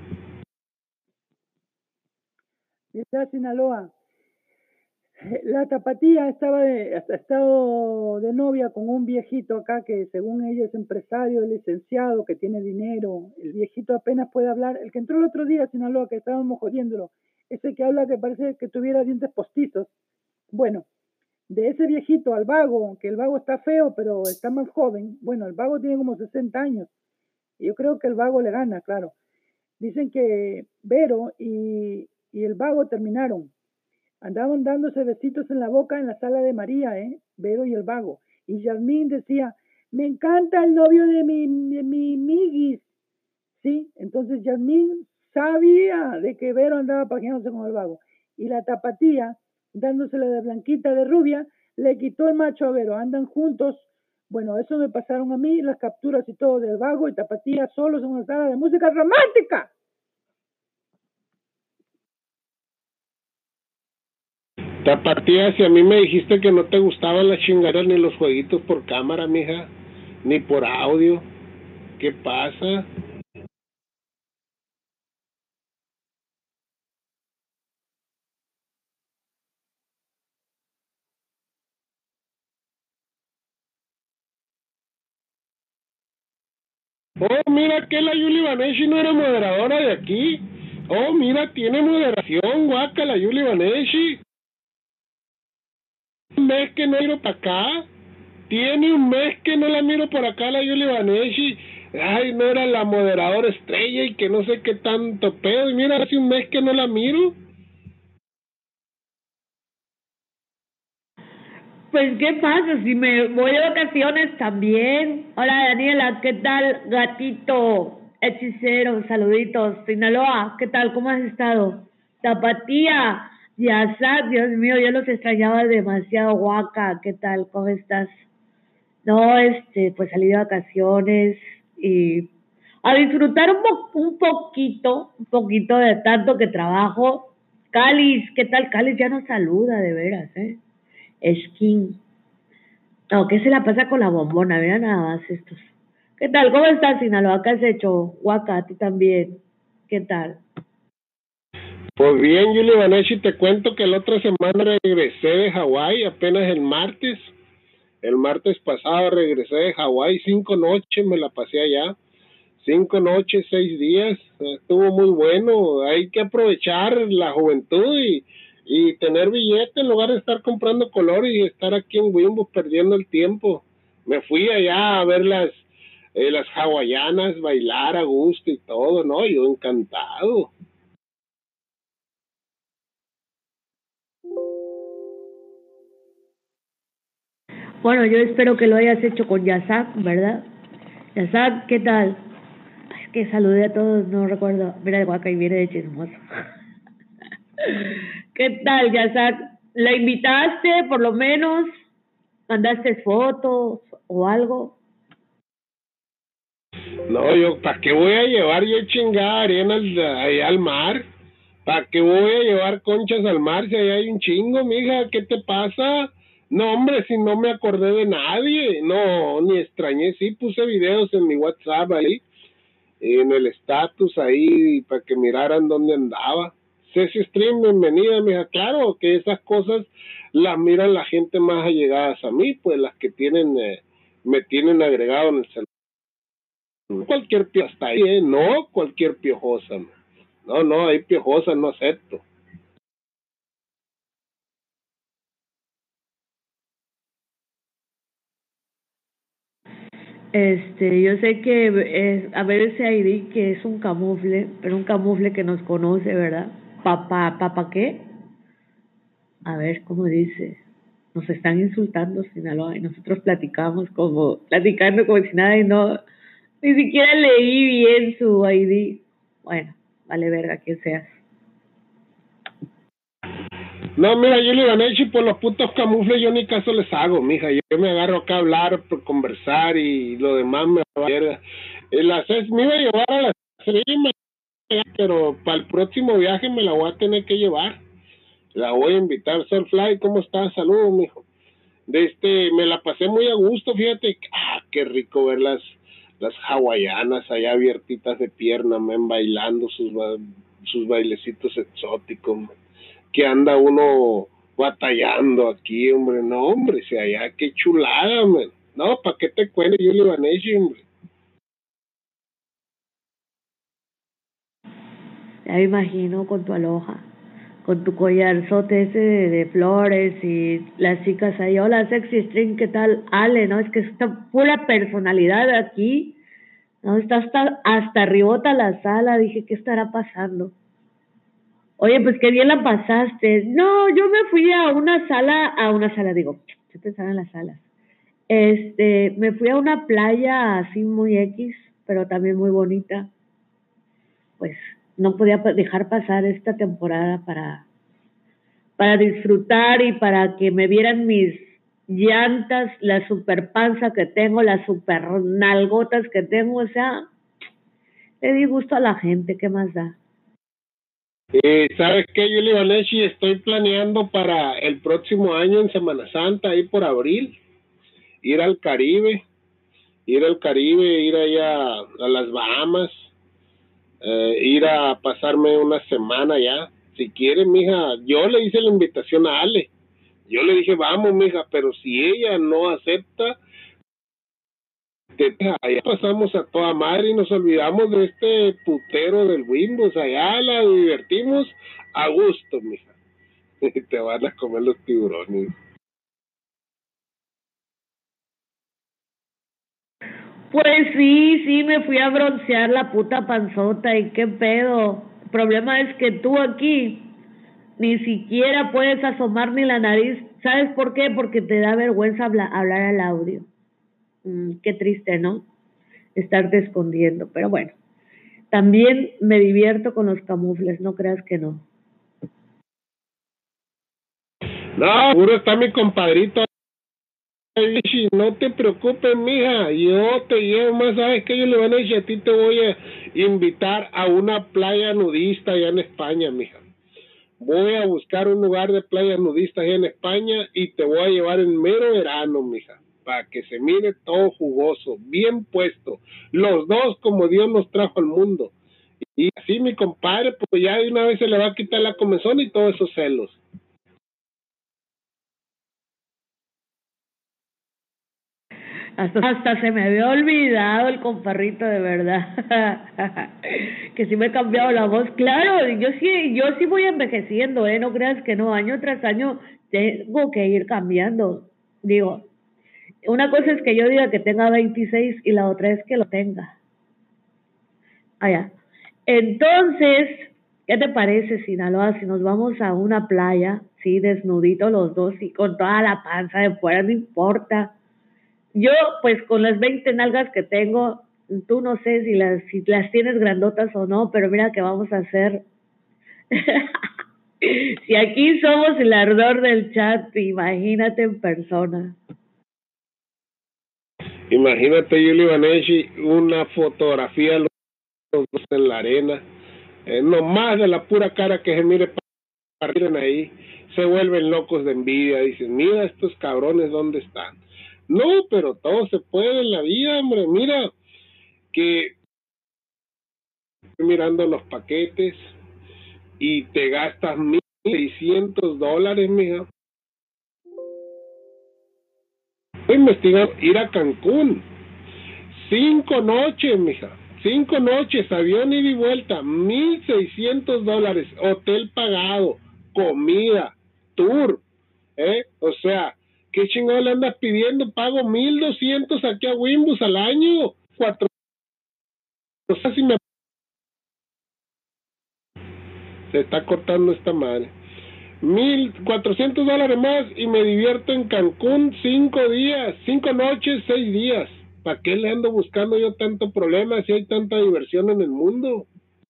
[SPEAKER 2] Está Sinaloa. La Tapatía ha estado de novia con un viejito acá que según ella es empresario, licenciado, que tiene dinero. El viejito apenas puede hablar. El que entró el otro día a Sinaloa, que estábamos jodiéndolo, ese que habla que parece que tuviera dientes postizos. Bueno, de ese viejito al vago, que el vago está feo, pero está más joven. Bueno, el vago tiene como 60 años. Y yo creo que el vago le gana, claro. Dicen que Vero y el vago terminaron. Andaban dándose besitos en la boca en la sala de María, Vero y el vago. Y Yasmín decía, me encanta el novio de mi miguis. Sí, entonces Yasmín sabía de que Vero andaba pajeándose con el vago. Y la Tapatía, dándosela de blanquita de rubia, le quitó el macho a Vero. Andan juntos. Bueno, eso me pasaron a mí, las capturas y todo del vago y Tapatía solos en una sala de música romántica.
[SPEAKER 1] Tapatía, si a mí me dijiste que no te gustaban las chingaderas ni los jueguitos por cámara, mija, ni por audio. ¿Qué pasa? Oh, mira que la Yuli Vaneshi no era moderadora de aquí. Oh, mira, tiene moderación, Guaca, la Yuli Vaneshi. Un mes que no miro para acá. Tiene un mes que no la miro por acá, la Yuli Vaneshi. Ay, no era la moderadora estrella y que no sé qué tanto pedo. Y mira, hace un mes que no la miro.
[SPEAKER 9] Pues, ¿qué pasa? Si me voy de vacaciones también. Hola, Daniela, ¿qué tal, gatito? Hechicero, saluditos. Sinaloa, ¿qué tal? ¿Cómo has estado? Tapatía, Yasat, Dios mío, yo los extrañaba demasiado, Huaca. ¿Qué tal? ¿Cómo estás? No, pues salí de vacaciones y A disfrutar un poquito de tanto que trabajo. Cáliz, ¿qué tal? Cáliz ya nos saluda, de veras, Skin. No, ¿qué se la pasa con la bombona? Mira nada más estos. ¿Qué tal? ¿Cómo estás, Sinaloa? ¿Qué has hecho? Huaca, a ti también. ¿Qué tal?
[SPEAKER 1] Pues bien, Yuli Vaneshi, te cuento que la otra semana regresé de Hawái, apenas el martes. El martes pasado regresé de Hawái, 5 noches me la pasé allá. 5 noches, 6 días. Estuvo muy bueno. Hay que aprovechar la juventud y tener billete en lugar de estar comprando color y estar aquí en Wimbo perdiendo el tiempo. Me fui allá a ver las hawaianas, bailar a gusto y todo, ¿no? Yo encantado.
[SPEAKER 9] Bueno, yo espero que lo hayas hecho con Yazak, ¿verdad? Yazak, ¿qué tal? Es que saludé a todos, no recuerdo. Mira el Guaca y viene de chismoso. ¿Qué tal, Yazak? ¿La invitaste, por lo menos? ¿Mandaste fotos o algo?
[SPEAKER 1] No, yo, ¿para qué voy a llevar yo chingada arena allá al mar? ¿Para qué voy a llevar conchas al mar si allá hay un chingo, mija? ¿Qué te pasa? No, hombre, si no me acordé de nadie. No, ni extrañé. Sí, puse videos en mi WhatsApp ahí, en el status ahí, para que miraran dónde andaba. Ceci Stream, bienvenida, mija. Claro que esas cosas las miran la gente más allegadas a mí, pues las que tienen, me tienen agregado en el celular. Cualquier piojosa está ahí, no cualquier piojosa. No, hay piojosas, no acepto.
[SPEAKER 9] Yo sé que a ver ese ID que es un camufle, pero un camufle que nos conoce, ¿verdad? ¿Papá qué? A ver, ¿cómo dice? Nos están insultando, Sinaloa, y nosotros platicando como si nada, y no, ni siquiera leí bien su ID. Bueno, vale verga, quien seas.
[SPEAKER 1] No, mira, yo le gané y por los putos camufles yo ni caso les hago, mija. Yo me agarro acá a hablar, por conversar y lo demás me va a verga. Me iba a llevar a la stream, pero para el próximo viaje me la voy a tener que llevar. La voy a invitar. Soulfly, ¿cómo estás? Saludos, mijo. Me la pasé muy a gusto, fíjate. Qué rico ver las hawaianas allá abiertitas de pierna, men, bailando sus bailecitos exóticos, man. Que anda uno batallando aquí, hombre. No, hombre, si allá, qué chulada, man. No, ¿para qué te cuento, Yuli Vaneshi, hombre?
[SPEAKER 9] Ya me imagino con tu aloha, con tu collarzote ese de flores y las chicas ahí. Hola, Sexy String, ¿qué tal? Ale, ¿no? Es que está pura personalidad aquí. No, está hasta arribota la sala. Dije, ¿qué estará pasando? Oye, pues qué bien la pasaste. No, yo me fui a una sala, digo, yo pensaba en las salas. Me fui a una playa así muy X, pero también muy bonita. Pues no podía dejar pasar esta temporada para disfrutar y para que me vieran mis llantas, la super panza que tengo, las super nalgotas que tengo, o sea, le di gusto a la gente, ¿qué más da?
[SPEAKER 1] ¿Sabes qué, Yuli Vaneshi? Estoy planeando para el próximo año en Semana Santa, ahí por abril, ir al Caribe, ir allá a las Bahamas, ir a pasarme una semana ya. Si quiere, mija, yo le hice la invitación a Ale. Yo le dije, vamos, mija, pero si ella no acepta, allá pasamos a toda madre y nos olvidamos de este putero del Windows. Allá la divertimos a gusto, mija. Te van a comer los tiburones.
[SPEAKER 9] Pues sí, me fui a broncear la puta panzota y qué pedo. El problema es que tú aquí ni siquiera puedes asomar ni la nariz. ¿Sabes por qué? Porque te da vergüenza hablar al audio. Qué triste, ¿no? Estarte escondiendo. Pero bueno, también me divierto con los camufles, no creas que no.
[SPEAKER 1] No, seguro está mi compadrito No te preocupes, mija, yo te llevo más, sabes que yo le van a decir, a ti te voy a invitar a una playa nudista allá en España, mija. Voy a buscar un lugar de playa nudista allá en España y te voy a llevar en mero verano, mija, para que se mire todo jugoso, bien puesto, los dos como Dios nos trajo al mundo. Y así mi compadre, pues ya de una vez se le va a quitar la comezón y todos esos celos.
[SPEAKER 9] Hasta se me había olvidado el comparrito, de verdad. Que sí me he cambiado la voz. Claro, yo sí voy envejeciendo, no creas que no, año tras año tengo que ir cambiando. Digo, una cosa es que yo diga que tenga 26 y la otra es que lo tenga. Allá. Entonces, ¿qué te parece, Sinaloa, si nos vamos a una playa, sí, desnuditos los dos y con toda la panza de fuera, no importa? Yo, pues, con las 20 nalgas que tengo, tú no sé si las tienes grandotas o no, pero mira que vamos a hacer. Si aquí somos el ardor del chat, imagínate en persona.
[SPEAKER 1] Imagínate, Yuli Vaneshi, una fotografía los dos en la arena, nomás de la pura cara que se mire partir ahí, se vuelven locos de envidia, dicen, mira estos cabrones, ¿dónde están? No, pero todo se puede en la vida, hombre, mira, que estoy mirando los paquetes y te gastas $1,600, mija. Estoy investigando ir a Cancún, 5 noches, mija, 5 noches, avión ida y vuelta, $1,600, hotel pagado, comida, tour, o sea, ¿qué chingado le andas pidiendo? Pago $1,200 aquí a Wimbus al año, 4, no sé si me se está cortando esta madre. $1,400 más y me divierto en Cancún 5 días, 5 noches, 6 días. ¿Para qué le ando buscando yo tanto problema si hay tanta diversión en el mundo?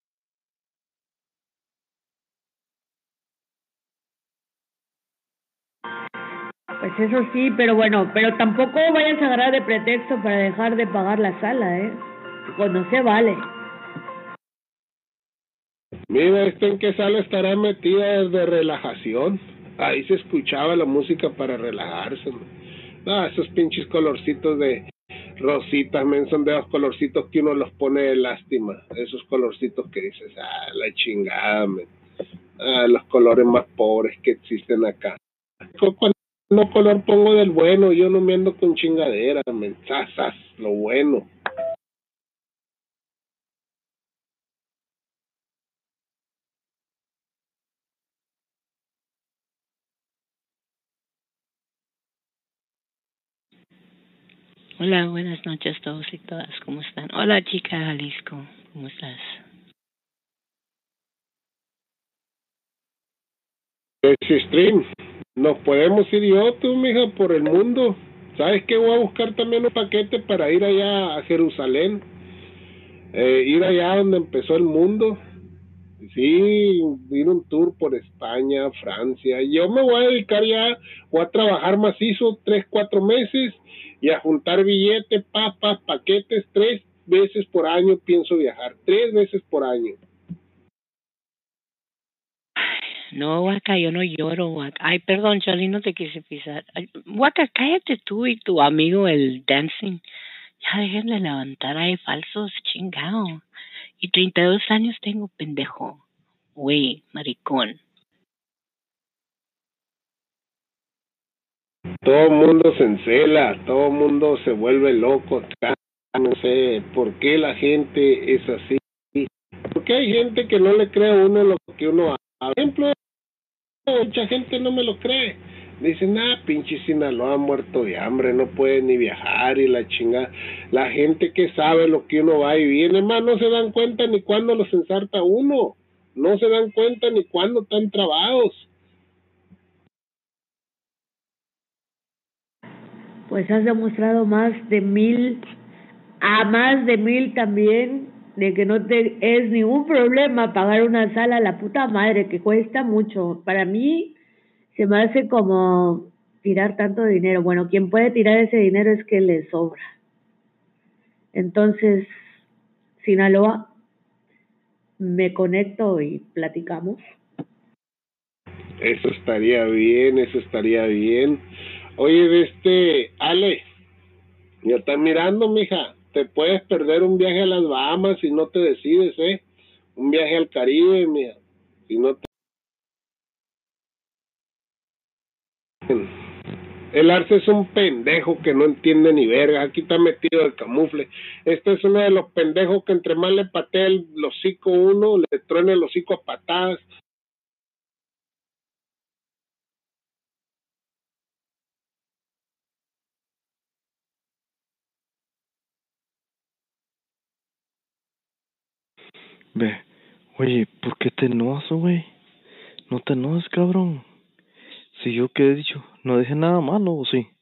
[SPEAKER 9] Pues eso sí, pero bueno, pero tampoco vayas a agarrar de pretexto para dejar de pagar la sala, pues no se vale.
[SPEAKER 1] Mira, en qué sala estará metida de relajación. Ahí se escuchaba la música para relajarse. Esos pinches colorcitos de rositas, men, son de los colorcitos que uno los pone de lástima. Esos colorcitos que dices, la chingada, men. Los colores más pobres que existen acá. No color pongo del bueno, yo no me ando con chingadera, men. Sasas, lo bueno.
[SPEAKER 8] Hola, buenas noches todos y todas, ¿cómo están? Hola, chica Jalisco, ¿cómo estás?
[SPEAKER 1] Ese stream, nos podemos ir yo, tú, mija, por el mundo. ¿Sabes qué? Voy a buscar también un paquete para ir allá a Jerusalén, ir allá donde empezó el mundo. Sí, ir un tour por España, Francia. Yo me voy a dedicar ya, voy a trabajar macizo 3, 4 meses y a juntar billetes, paquetes, 3 veces por año pienso viajar, 3 veces por año.
[SPEAKER 8] No, Waka, yo no lloro, Waka. Ay, perdón, Charlie, no te quise pisar. Ay, Waka, cállate tú y tu amigo el Dancing. Ya dejen de levantar ahí falsos, chingao. Y 32 años tengo, pendejo. Güey, maricón.
[SPEAKER 1] Todo el mundo se encela, todo el mundo se vuelve loco acá. No sé por qué la gente es así. Porque hay gente que no le cree a uno lo que uno hace. Por ejemplo, mucha gente no me lo cree. Dicen, pinche Sinaloa muerto de hambre, no puede ni viajar y la chingada. La gente que sabe lo que uno va y viene, más no se dan cuenta ni cuándo los ensarta uno. No se dan cuenta ni cuándo están trabados.
[SPEAKER 9] Pues has demostrado más de 1,000, a más de 1,000 también, de que no te es ningún problema pagar una sala, la puta madre, que cuesta mucho. Para mí se me hace como tirar tanto dinero. Bueno, quien puede tirar ese dinero es que le sobra. Entonces, Sinaloa, me conecto y platicamos.
[SPEAKER 1] Eso estaría bien, eso estaría bien. Oye, Ale, ya estás mirando, mija, te puedes perder un viaje a las Bahamas si no te decides, un viaje al Caribe, mija, si no te... El Arce es un pendejo que no entiende ni verga, aquí está metido el camufle. Este es uno de los pendejos que entre más le patea el hocico uno, le truena el hocico a patadas.
[SPEAKER 10] Ve, oye, ¿por qué te enojas, güey? No te enojes, cabrón. Si yo qué he dicho, no dije nada malo, ¿o sí?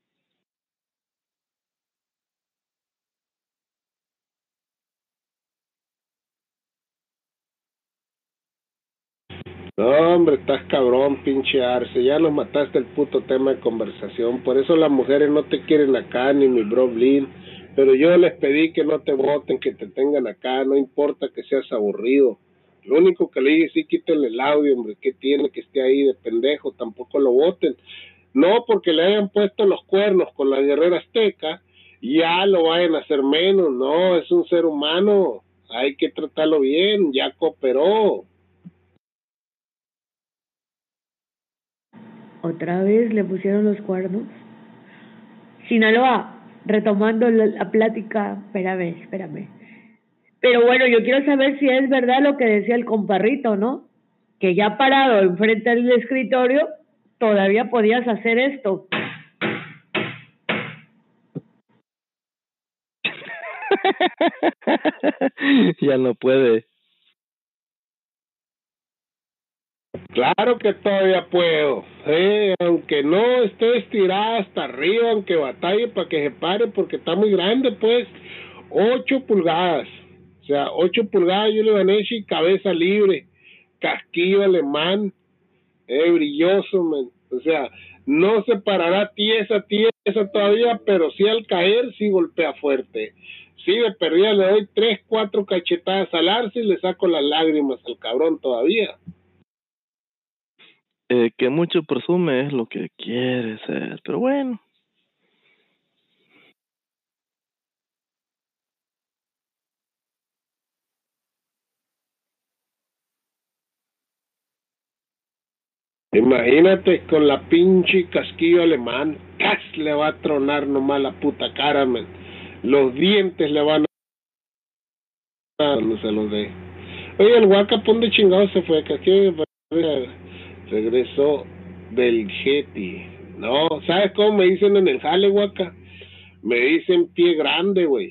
[SPEAKER 1] No, hombre, estás cabrón, pinche Arce. Ya nos mataste el puto tema de conversación. Por eso las mujeres no te quieren acá, ni mi bro Blin. Pero yo les pedí que no te voten, que te tengan acá. No importa que seas aburrido. Lo único que le dije, sí, quítenle el audio, hombre. ¿Qué tiene que esté ahí de pendejo? Tampoco lo voten. No porque le hayan puesto los cuernos con la guerrera azteca, ya lo vayan a hacer menos. No, es un ser humano. Hay que tratarlo bien. Ya cooperó.
[SPEAKER 9] ¿Otra vez le pusieron los cuernos? Sinaloa, retomando la plática, espérame. Pero bueno, yo quiero saber si es verdad lo que decía el comparrito, ¿no? Que ya parado enfrente del escritorio, todavía podías hacer esto.
[SPEAKER 10] Ya no puede.
[SPEAKER 1] Claro que todavía puedo, aunque no esté estirada hasta arriba, aunque batalle para que se pare, porque está muy grande, pues, 8 pulgadas, o sea, 8 pulgadas Julie Vaneschi, cabeza libre, casquillo alemán, brilloso, man. O sea, no se parará tiesa todavía, pero sí al caer, sí golpea fuerte. Sí, de perdida le doy 3, 4 cachetadas al Arce y le saco las lágrimas al cabrón todavía.
[SPEAKER 10] Que mucho presume es lo que quiere ser, pero bueno.
[SPEAKER 1] Imagínate con la pinche casquillo alemán, ¡cas! Le va a tronar nomás la puta cara, man. Los dientes le van a... no se los dé. Oye, el Waka, ¿dónde chingado se fue? Que regresó del Getty. No, ¿sabes cómo me dicen en el jale, Waka? Me dicen pie grande, güey.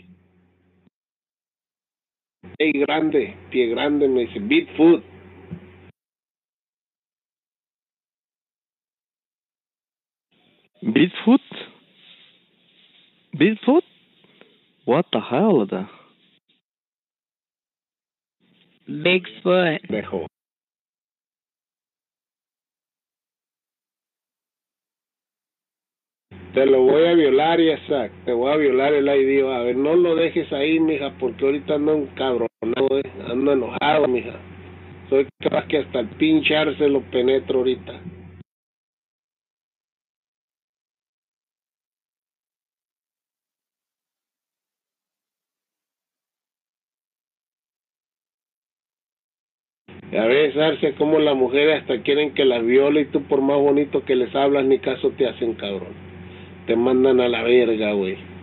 [SPEAKER 1] Pie grande, me dice Bigfoot.
[SPEAKER 10] Bigfoot? Bigfoot? What the hell is that?
[SPEAKER 11] Bigfoot.
[SPEAKER 1] Dejo. Te lo voy a violar, Isaac. Te voy a violar el ID. A ver, no lo dejes ahí, mija, porque ahorita ando encabronado, ando enojado, mija. Soy capaz que hasta el pinche Arce lo penetro ahorita. A veces, Arce, como las mujeres hasta quieren que las viole y tú por más bonito que les hablas ni caso te hacen, cabrón. Te mandan a la verga, güey.